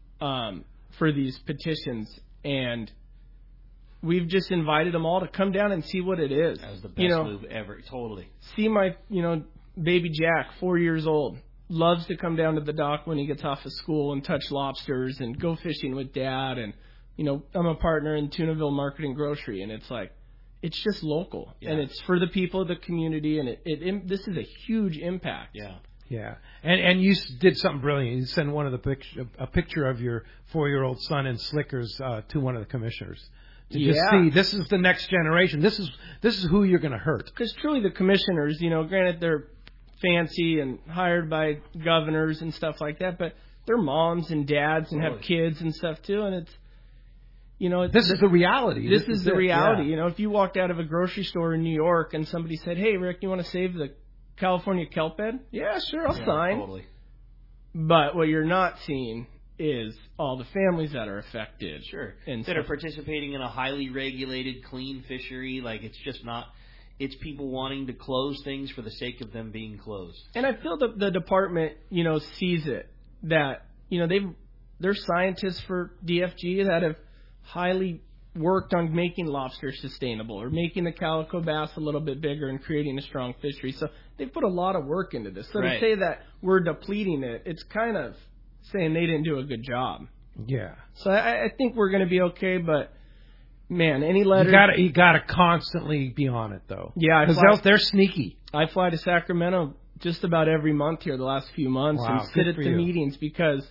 for these petitions, and we've just invited them all to come down and see what it is. That was the best move ever, totally. See my, baby Jack, 4 years old, loves to come down to the dock when he gets off of school and touch lobsters and go fishing with Dad. And, I'm a partner in Tunaville Market and Grocery, and it's like, it's just local. Yeah. And it's for the people of the community, and this is a huge impact. Yeah. Yeah. And you did something brilliant. You sent a picture of your 4-year-old son in slickers to one of the commissioners. To just see, this is the next generation. This is who you're going to hurt. Because truly the commissioners, granted they're fancy and hired by governors and stuff like that, but they're moms and dads and have kids and stuff too, and it's this is the reality. This is the reality. Yeah. If you walked out of a grocery store in New York and somebody said, "Hey, Rick, you want to save the California kelp bed?" Yeah, sure, I'll sign. Totally. But what you're not seeing is all the families that are affected. Sure. That are participating in a highly regulated, clean fishery. Like, it's just not. It's people wanting to close things for the sake of them being closed. And I feel the department, sees it. That, they're scientists for DFG that have highly worked on making lobster sustainable or making the calico bass a little bit bigger and creating a strong fishery. So they've put a lot of work into this. So to say that we're depleting it, it's kind of saying they didn't do a good job. Yeah. So I think we're going to be okay, but... Man, any letter... You gotta constantly be on it, though. Yeah. Because they're sneaky. I fly to Sacramento just about every month here the last few months and sit at the meetings because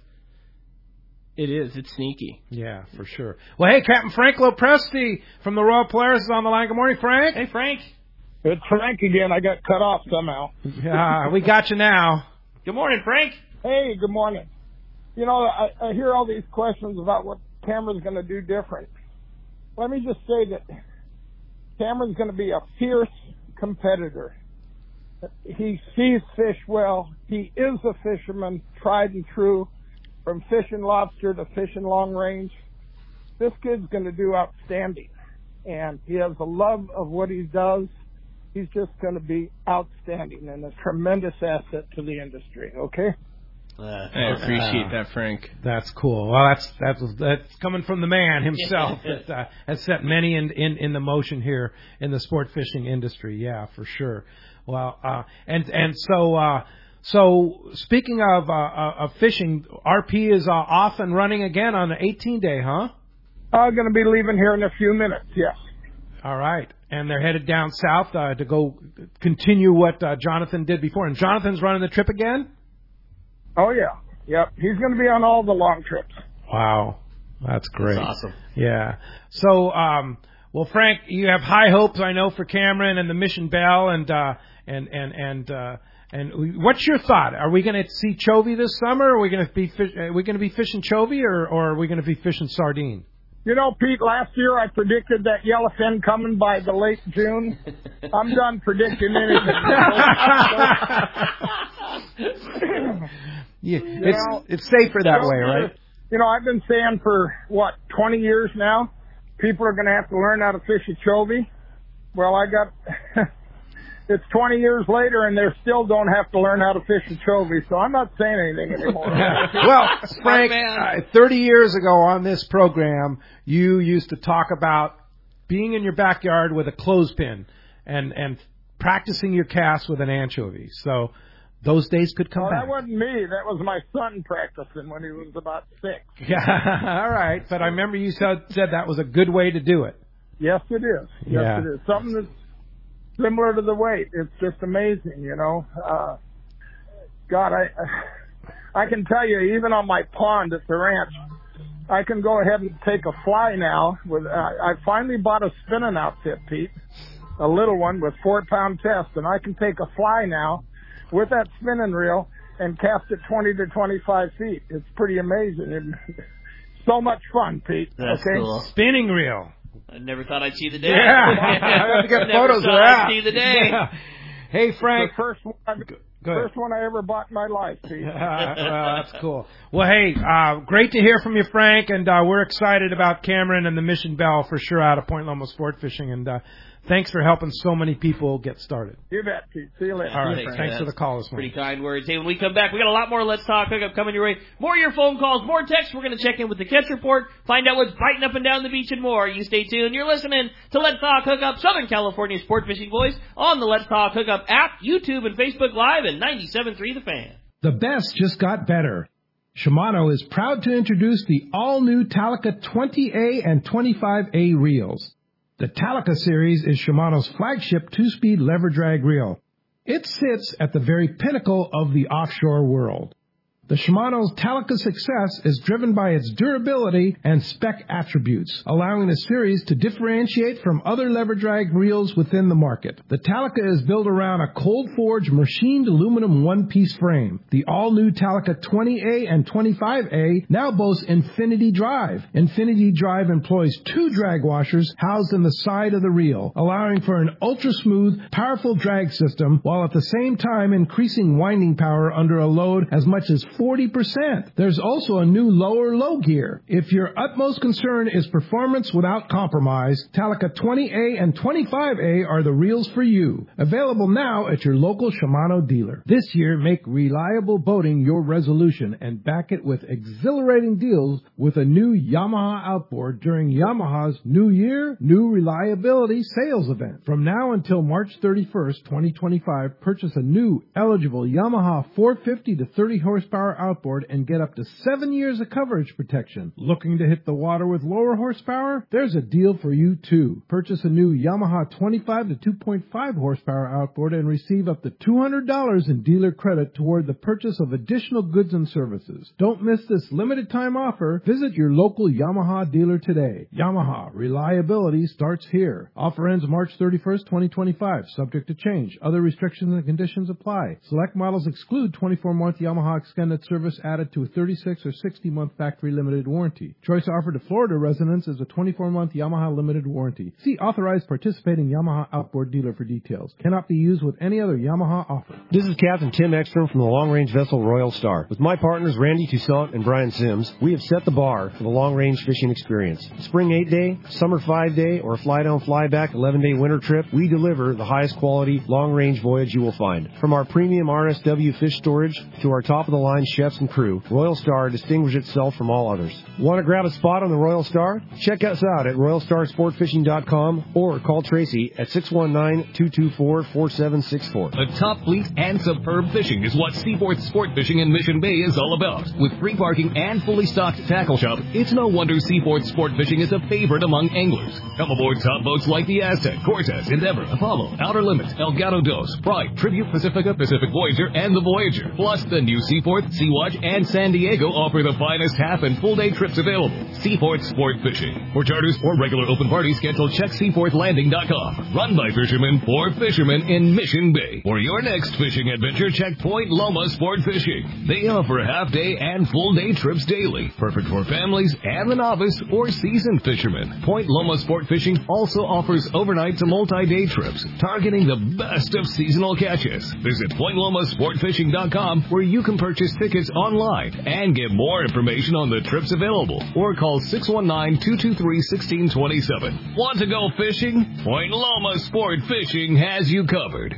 it's sneaky. Yeah, for sure. Well, hey, Captain Frank Lopresti from the Royal Polaris is on the line. Good morning, Frank. Hey, Frank. It's Frank again. I got cut off somehow. Yeah, we got you now. Good morning, Frank. Hey, good morning. I hear all these questions about what Cameron's going to do different. Let me just say that Cameron's going to be a fierce competitor. He sees fish well. He is a fisherman, tried and true, from fishing lobster to fishing long range. This kid's going to do outstanding, and he has a love of what he does. He's just going to be outstanding and a tremendous asset to the industry, okay? I appreciate that, Frank. That's cool. Well, that's coming from the man himself that has set many in the motion here in the sport fishing industry. Yeah, for sure. Well, so speaking of fishing, RP is off and running again on the 18-day, huh? I'm going to be leaving here in a few minutes. Yes. All right, and they're headed down south to go continue what Jonathan did before. And Jonathan's running the trip again. Oh, yeah. Yep. He's going to be on all the long trips. Wow. That's great. That's awesome. Yeah. So, well, Frank, you have high hopes, I know, for Cameron and the Mission Belle and what's your thought? Are we going to see chovy this summer? Are we going to be fishing chovy or are we going to be fishing sardine? Pete, last year I predicted that yellowfin coming by the late June. I'm done predicting anything. It's safer that way, right? I've been saying for, 20 years now, people are going to have to learn how to fish a chovy. Well, it's 20 years later and they still don't have to learn how to fish a chovy, so I'm not saying anything anymore. Well, Frank, 30 years ago on this program, you used to talk about being in your backyard with a clothespin and practicing your cast with an anchovy. So those days could come back. That wasn't me. That was my son practicing when he was about 6. Yeah, all right. But I remember you said that was a good way to do it. Yes, it is. Yes, it is. Something that's similar to the weight. It's just amazing, God, I can tell you, even on my pond at the ranch, I can go ahead and take a fly now. I finally bought a spinning outfit, Pete, a little one with 4-pound test, and I can take a fly now with that spinning reel and cast it 20 to 25 feet. It's pretty amazing. And so much fun, Pete. That's okay? cool. Spinning reel. I never thought I'd see the day. Yeah, I have to get Never photos of thought that. I'd see the day. Yeah. Hey, Frank. The first one I ever bought in my life, Pete. Well, that's cool. Well, hey, great to hear from you, Frank, and we're excited about Cameron and the Mission Bell for sure out of Point Loma Sport Fishing, and thanks for helping so many people get started. You bet, Pete. See you later. All right, thanks for the call this morning. Pretty kind words. Hey, when we come back, we got a lot more Let's Talk Hookup coming your way. More of your phone calls, more texts. We're going to check in with the catch report, find out what's biting up and down the beach and more. You stay tuned. You're listening to Let's Talk Hookup, Southern California Sport Fishing Voice on the Let's Talk Hookup app, YouTube, and Facebook Live, and 97.3 The Fan. The best just got better. Shimano is proud to introduce the all-new Talica 20A and 25A reels. The Talica series is Shimano's flagship 2-speed lever drag reel. It sits at the very pinnacle of the offshore world. The Shimano's Talica success is driven by its durability and spec attributes, allowing the series to differentiate from other lever drag reels within the market. The Talica is built around a cold-forged machined aluminum one-piece frame. The all-new Talica 20A and 25A now boasts Infinity Drive. Infinity Drive employs 2 drag washers housed in the side of the reel, allowing for an ultra-smooth, powerful drag system, while at the same time increasing winding power under a load as much as 40%. There's also a new lower low gear. If your utmost concern is performance without compromise, Talica 20A and 25A are the reels for you. Available now at your local Shimano dealer. This year, make reliable boating your resolution and back it with exhilarating deals with a new Yamaha outboard during Yamaha's New Year, New Reliability sales event. From now until March 31st, 2025, purchase a new eligible Yamaha 450 to 30 horsepower outboard and get up to 7 years of coverage protection. Looking to hit the water with lower horsepower? There's a deal for you too. Purchase a new Yamaha 25 to 2.5 horsepower outboard and receive up to $200 in dealer credit toward the purchase of additional goods and services. Don't miss this limited time offer. Visit your local Yamaha dealer today. Yamaha, reliability starts here. Offer ends March 31st, 2025. Subject to change. Other restrictions and conditions apply. Select models exclude 24-month Yamaha extended service added to a 36 or 60-month factory limited warranty. Choice offered to Florida residents is a 24-month Yamaha limited warranty. See authorized participating Yamaha outboard dealer for details. Cannot be used with any other Yamaha offer. This is Captain Tim Ekstrom from the long-range vessel Royal Star. With my partners Randy Toussaint and Brian Sims, we have set the bar for the long-range fishing experience. Spring 8-day, summer 5-day, or fly-down, fly-back 11-day winter trip, we deliver the highest quality long-range voyage you will find. From our premium RSW fish storage to our top-of-the-line chefs and crew, Royal Star distinguishes itself from all others. Want to grab a spot on the Royal Star? Check us out at RoyalStarSportFishing.com or call Tracy at 619-224-4764. A top fleet and superb fishing is what Seaporth Sport Fishing in Mission Bay is all about. With free parking and fully stocked tackle shop, it's no wonder Seaporth Sport Fishing is a favorite among anglers. Come aboard top boats like the Aztec, Cortez, Endeavor, Apollo, Outer Limits, El Gato Dos, Pride, Tribute Pacifica, Pacific Voyager, and the Voyager. Plus, the new Seaporth, Sea-Watch, and San Diego offer the finest half and full day trips available. Seaporth Sport Fishing. For charters or regular open party schedule, check SeaporthLanding.com. Run by fishermen for fishermen in Mission Bay. For your next fishing adventure, check Point Loma Sport Fishing. They offer half day and full day trips daily. Perfect for families and the novice or seasoned fishermen. Point Loma Sport Fishing also offers overnight to multi-day trips, targeting the best of seasonal catches. Visit PointLomaSportFishing.com, where you can purchase tickets online and get more information on the trips available, or call 619-223-1627. Want to go fishing? Point Loma Sport Fishing has you covered.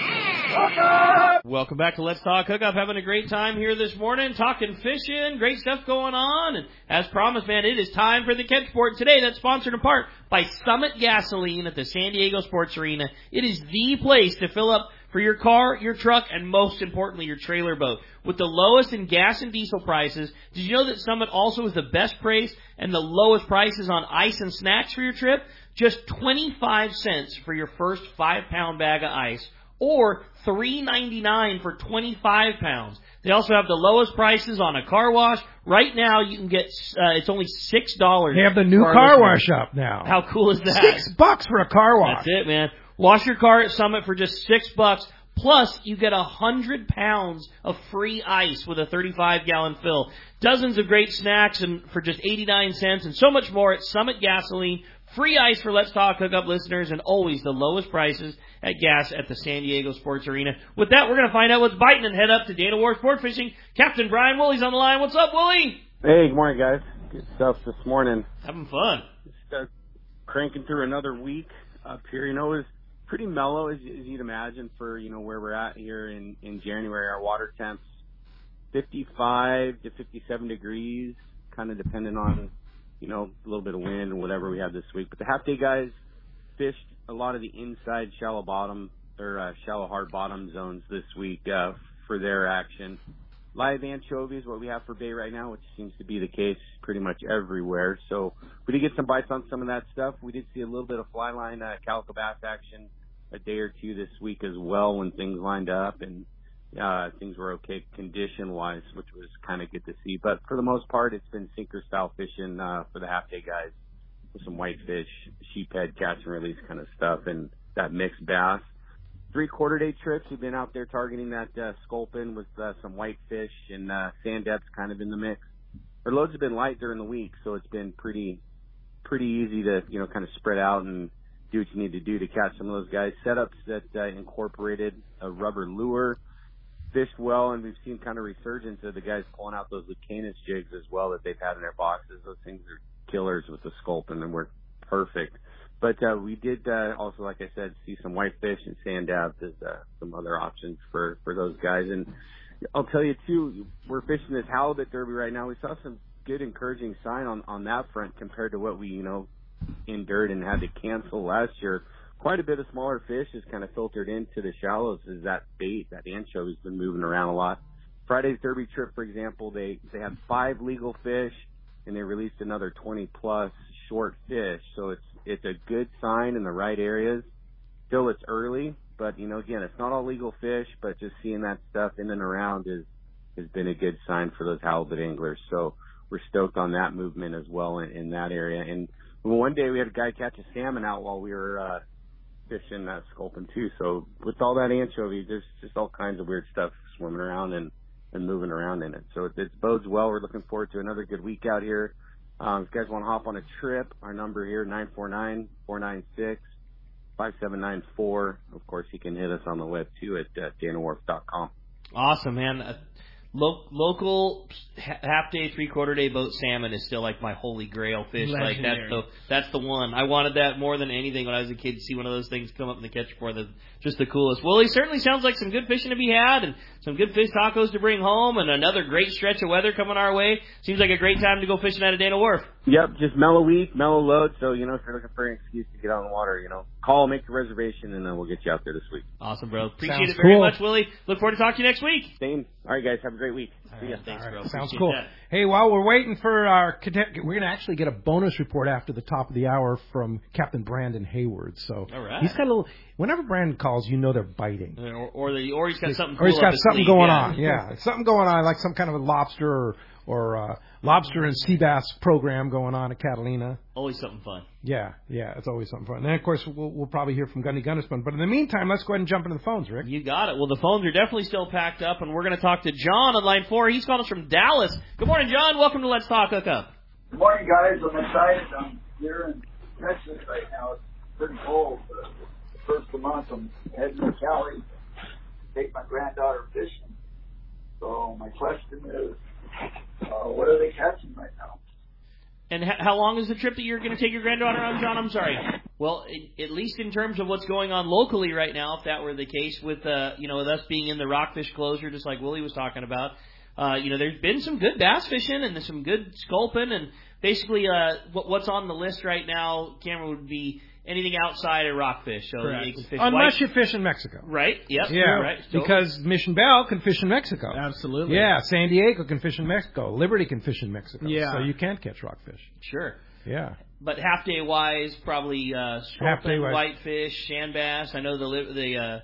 Welcome back to Let's Talk Hookup. Having a great time here this morning, talking fishing, great stuff going on. And as promised, man, it is time for the Catch Report today. That's sponsored in part by Summit Gasoline at the San Diego Sports Arena. It is the place to fill up for your car, your truck, and most importantly, your trailer boat. With the lowest in gas and diesel prices, did you know that Summit also is the best price and the lowest prices on ice and snacks for your trip? Just 25 cents for your first 5-pound bag of ice. or $3.99 for 25 pounds. They also have the lowest prices on a car wash. Right now, you can get, it's only $6. They have the new car wash up now. How cool is that? $6 for a car wash. That's it, man. Wash your car at Summit for just $6. Plus, you get 100 pounds of free ice with a 35-gallon fill. Dozens of great snacks and for just 89 cents and so much more at Summit Gasoline. Free ice for Let's Talk Hookup listeners and always the lowest prices at gas at the San Diego Sports Arena. With that, we're going to find out what's biting and head up to Dana Wharf Sport Fishing. Captain Brian Woolley's on the line. What's up, Woolley? Hey, good morning, guys. Good stuff this morning. Having fun. Just cranking through another week up here. You know, it's pretty mellow, as you'd imagine, for, you know, where we're at here in January. Our water temps 55 to 57 degrees, kind of depending on, you know, a little bit of wind and whatever we have this week. But the half-day guys fished a lot of the inside shallow hard bottom zones this week for their action. Live anchovies, what we have for bait right now, which seems to be the case pretty much everywhere. So we did get some bites on some of that stuff. We did see a little bit of fly line calico bass action a day or two this week as well when things lined up and things were okay condition-wise, which was kind of good to see. But for the most part, it's been sinker-style fishing for the half-day guys with some whitefish, sheephead, catch and release kind of stuff, and that mixed bass. 3/4-day trips, we've been out there targeting that sculpin with some whitefish and sand depths kind of in the mix. Our loads have been light during the week, so it's been pretty easy to, you know, kind of spread out and do what you need to do to catch some of those guys. Setups that incorporated a rubber lure fished well, and we've seen kind of resurgence of the guys pulling out those Lucanus jigs as well that they've had in their boxes. Those things are killers with the sculpin and work perfect. But we did also, like I said, see some whitefish and sand dabs as some other options for those guys. And I'll tell you, too, we're fishing this halibut derby right now. We saw some good encouraging sign on that front compared to what we, you know, endured and had to cancel last year. Quite a bit of smaller fish has kind of filtered into the shallows as that bait, that anchovy, has been moving around a lot. Friday's derby trip, for example, they had 5 legal fish and they released another 20-plus short fish. So it's a good sign in the right areas. Still, it's early, but, you know, again, it's not all legal fish, but just seeing that stuff in and around has been a good sign for those halibut anglers. So we're stoked on that movement as well in that area. And one day we had a guy catch a salmon out while we were fishing sculpin too. So with all that anchovy, there's just all kinds of weird stuff swimming around and moving around in it. So it bodes well. We're looking forward to another good week out here. If you guys want to hop on a trip, our number here, 949-496-5794. Of course, you can hit us on the web too at danawharf.com. Awesome, man. Local half-day, 3/4-day boat salmon is still like my holy grail fish. Legendary. Like that's the one. I wanted that more than anything when I was a kid to see one of those things come up in the catch for. Just the coolest. Well, it certainly sounds like some good fishing to be had and some good fish tacos to bring home and another great stretch of weather coming our way. Seems like a great time to go fishing out of Dana Wharf. Yep, just mellow week, mellow load. So, you know, if you're looking for an excuse to get on the water, you know, call, make a reservation, and then we'll get you out there this week. Awesome, bro. Appreciate it very much, Willie. Look forward to talking to you next week. Same. All right, guys. Have a great week. See ya. Thanks, bro. Sounds Appreciate cool. that. Hey, while we're waiting for we're going to actually get a bonus report after the top of the hour from Captain Brandon Hayward. So all right. He's got a little. Whenever Brandon calls, you know they're biting. Or he's got something. Or he's got something going on. Yeah, something going on, like some kind of a lobster or lobster and sea bass program going on at Catalina. Always something fun. Yeah, it's always something fun. And then, of course, we'll probably hear from Gunny Gunnisman. But in the meantime, let's go ahead and jump into the phones, Rick. You got it. Well, the phones are definitely still packed up, and we're going to talk to John on line 4. He's calling us from Dallas. Good morning, John. Welcome to Let's Talk Hookup. Good morning, guys. I'm excited. I'm here in Texas right now. It's pretty cold. The first of the month, I'm heading to Cali to take my granddaughter fishing. So my question is, what are they catching right now? And how long is the trip that you're going to take your granddaughter on, John? I'm sorry. Well, at least in terms of what's going on locally right now, if that were the case, with with us being in the rockfish closure, just like Willie was talking about, there's been some good bass fishing and there's some good sculpin, and basically what's on the list right now, Cameron, would be anything outside of rockfish. So you can fish unless you fish in Mexico. Right. Yep. Yeah. Right. So, because Mission Bell can fish in Mexico. Absolutely. Yeah. San Diego can fish in Mexico. Liberty can fish in Mexico. Yeah. So you can't catch rockfish. Sure. Yeah. But half day wise, probably sculpin, whitefish, sand bass. I know the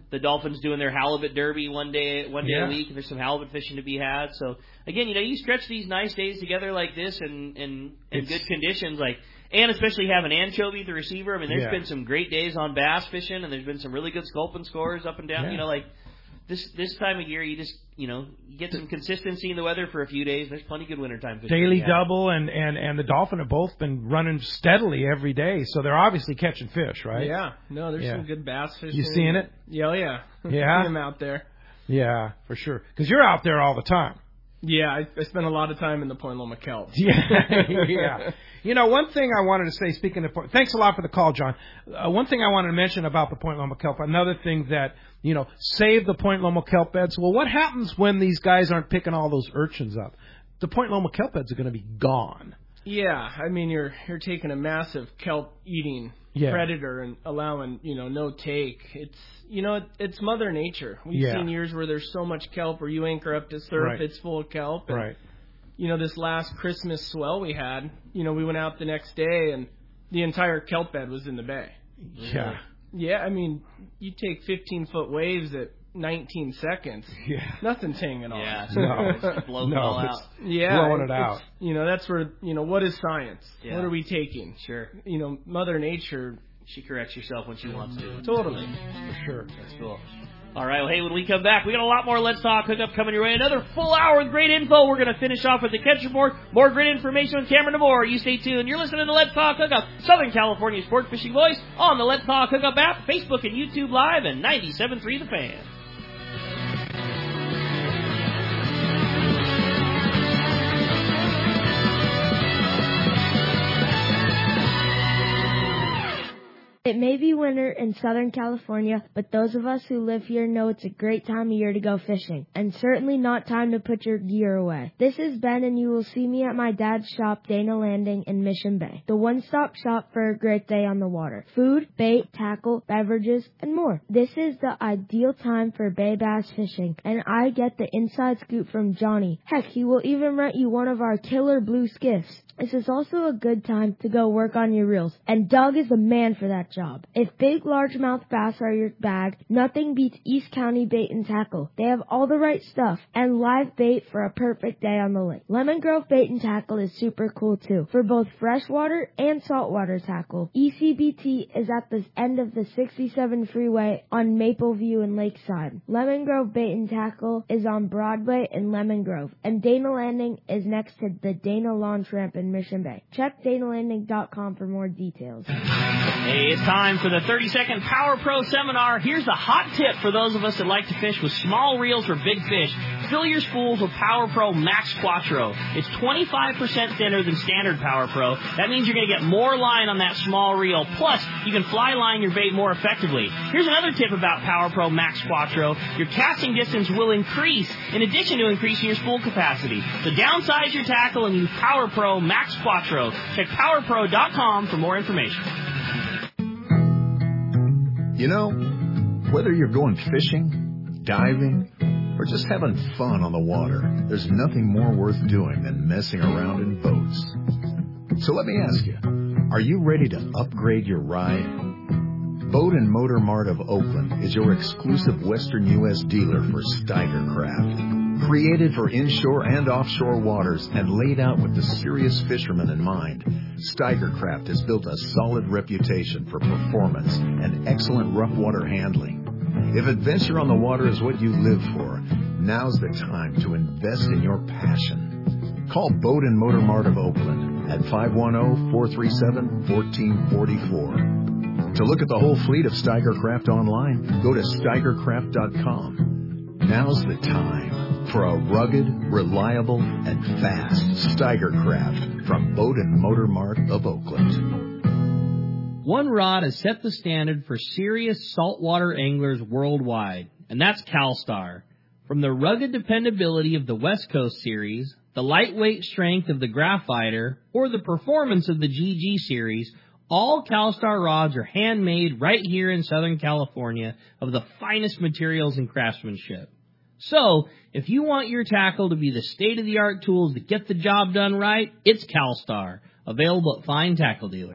the Dolphins doing their halibut derby one day Yeah. a week, and there's some halibut fishing to be had. So again, you stretch these nice days together like this in good conditions, and especially having anchovy, the receiver. I mean, there's been some great days on bass fishing, and there's been some really good sculpin scores up and down. Yeah. This time of year, you just you get some consistency in the weather for a few days. There's plenty of good wintertime fishing. Daily double and the Dolphin have both been running steadily every day, so they're obviously catching fish, right? Yeah. No, there's some good bass fishing. You seeing it? Yeah, yeah. Yeah? See them out there. Yeah, for sure. Because you're out there all the time. Yeah, I spend a lot of time in the Point Loma kelp. Yeah. One thing I wanted to say, speaking of thanks a lot for the call, John. One thing I wanted to mention about the Point Loma kelp, another thing that, save the Point Loma kelp beds. Well, what happens when these guys aren't picking all those urchins up? The Point Loma kelp beds are going to be gone. Yeah, I mean, you're taking a massive kelp-eating predator and allowing, no take. It's Mother Nature. We've seen years where there's so much kelp where you anchor up to surf, it's full of kelp. And, right. This last Christmas swell we had, we went out the next day and the entire kelp bed was in the bay. Yeah. Yeah, I mean, you take 15-foot waves at 19 seconds. Yeah. Nothing's hanging on. Yeah. No. Blowing it all out. Yeah. Blowing it out. That's where, what is science? Yeah. What are we taking? Sure. Mother Nature. She corrects herself when she wants to. Totally. For sure. That's cool. All right, well, hey, when we come back, we got a lot more Let's Talk Hookup coming your way. Another full hour with great info. We're going to finish off with the catch report. More great information with Cameron DeBoer. You stay tuned. You're listening to Let's Talk Hookup, Southern California sport fishing voice on the Let's Talk Hookup app, Facebook and YouTube Live, and 97.3 The Fan. It may be winter in Southern California, but those of us who live here know it's a great time of year to go fishing, and certainly not time to put your gear away. This is Ben, and you will see me at my dad's shop, Dana Landing in Mission Bay, the one-stop shop for a great day on the water. Food, bait, tackle, beverages, and more. This is the ideal time for bay bass fishing, and I get the inside scoop from Johnny. Heck, he will even rent you one of our killer blue skiffs. This is also a good time to go work on your reels, and Doug is the man for that job. If big largemouth bass are your bag, nothing beats East County Bait and Tackle. They have all the right stuff and live bait for a perfect day on the lake. Lemon Grove Bait and Tackle is super cool too, for both freshwater and saltwater tackle. ECBT is at the end of the 67 freeway on Mapleview and Lakeside. Lemon Grove Bait and Tackle is on Broadway in Lemon Grove, and Dana Landing is next to the Dana Launch Ramp in Mission Bay. Check DanaLanding.com for more details. Hey, it's time for the 30-second Power Pro seminar. Here's the hot tip for those of us that like to fish with small reels for big fish. Fill your spools with Power Pro Max Quattro. It's 25% thinner than standard Power Pro. That means you're going to get more line on that small reel. Plus, you can fly line your bait more effectively. Here's another tip about Power Pro Max Quattro. Your casting distance will increase in addition to increasing your spool capacity. So downsize your tackle and use Power Pro Max Quattro. Check PowerPro.com for more information. Whether you're going fishing, diving, or just having fun on the water, there's nothing more worth doing than messing around in boats. So let me ask you, are you ready to upgrade your ride? Boat and Motor Mart of Oakland is your exclusive Western U.S. dealer for Steiger Craft. Created for inshore and offshore waters and laid out with the serious fisherman in mind, Steiger Craft has built a solid reputation for performance and excellent rough water handling. If adventure on the water is what you live for, now's the time to invest in your passion. Call Boat and Motor Mart of Oakland at 510-437-1444. To look at the whole fleet of Steiger Craft online, go to SteigerCraft.com. Now's the time for a rugged, reliable, and fast Steiger Craft from Boat and Motor Mart of Oakland. One rod has set the standard for serious saltwater anglers worldwide, and that's CalStar. From the rugged dependability of the West Coast Series, the lightweight strength of the Graphiter, or the performance of the GG Series, all CalStar rods are handmade right here in Southern California of the finest materials and craftsmanship. So, if you want your tackle to be the state-of-the-art tools that get the job done right, it's CalStar, available at fine tackle dealers.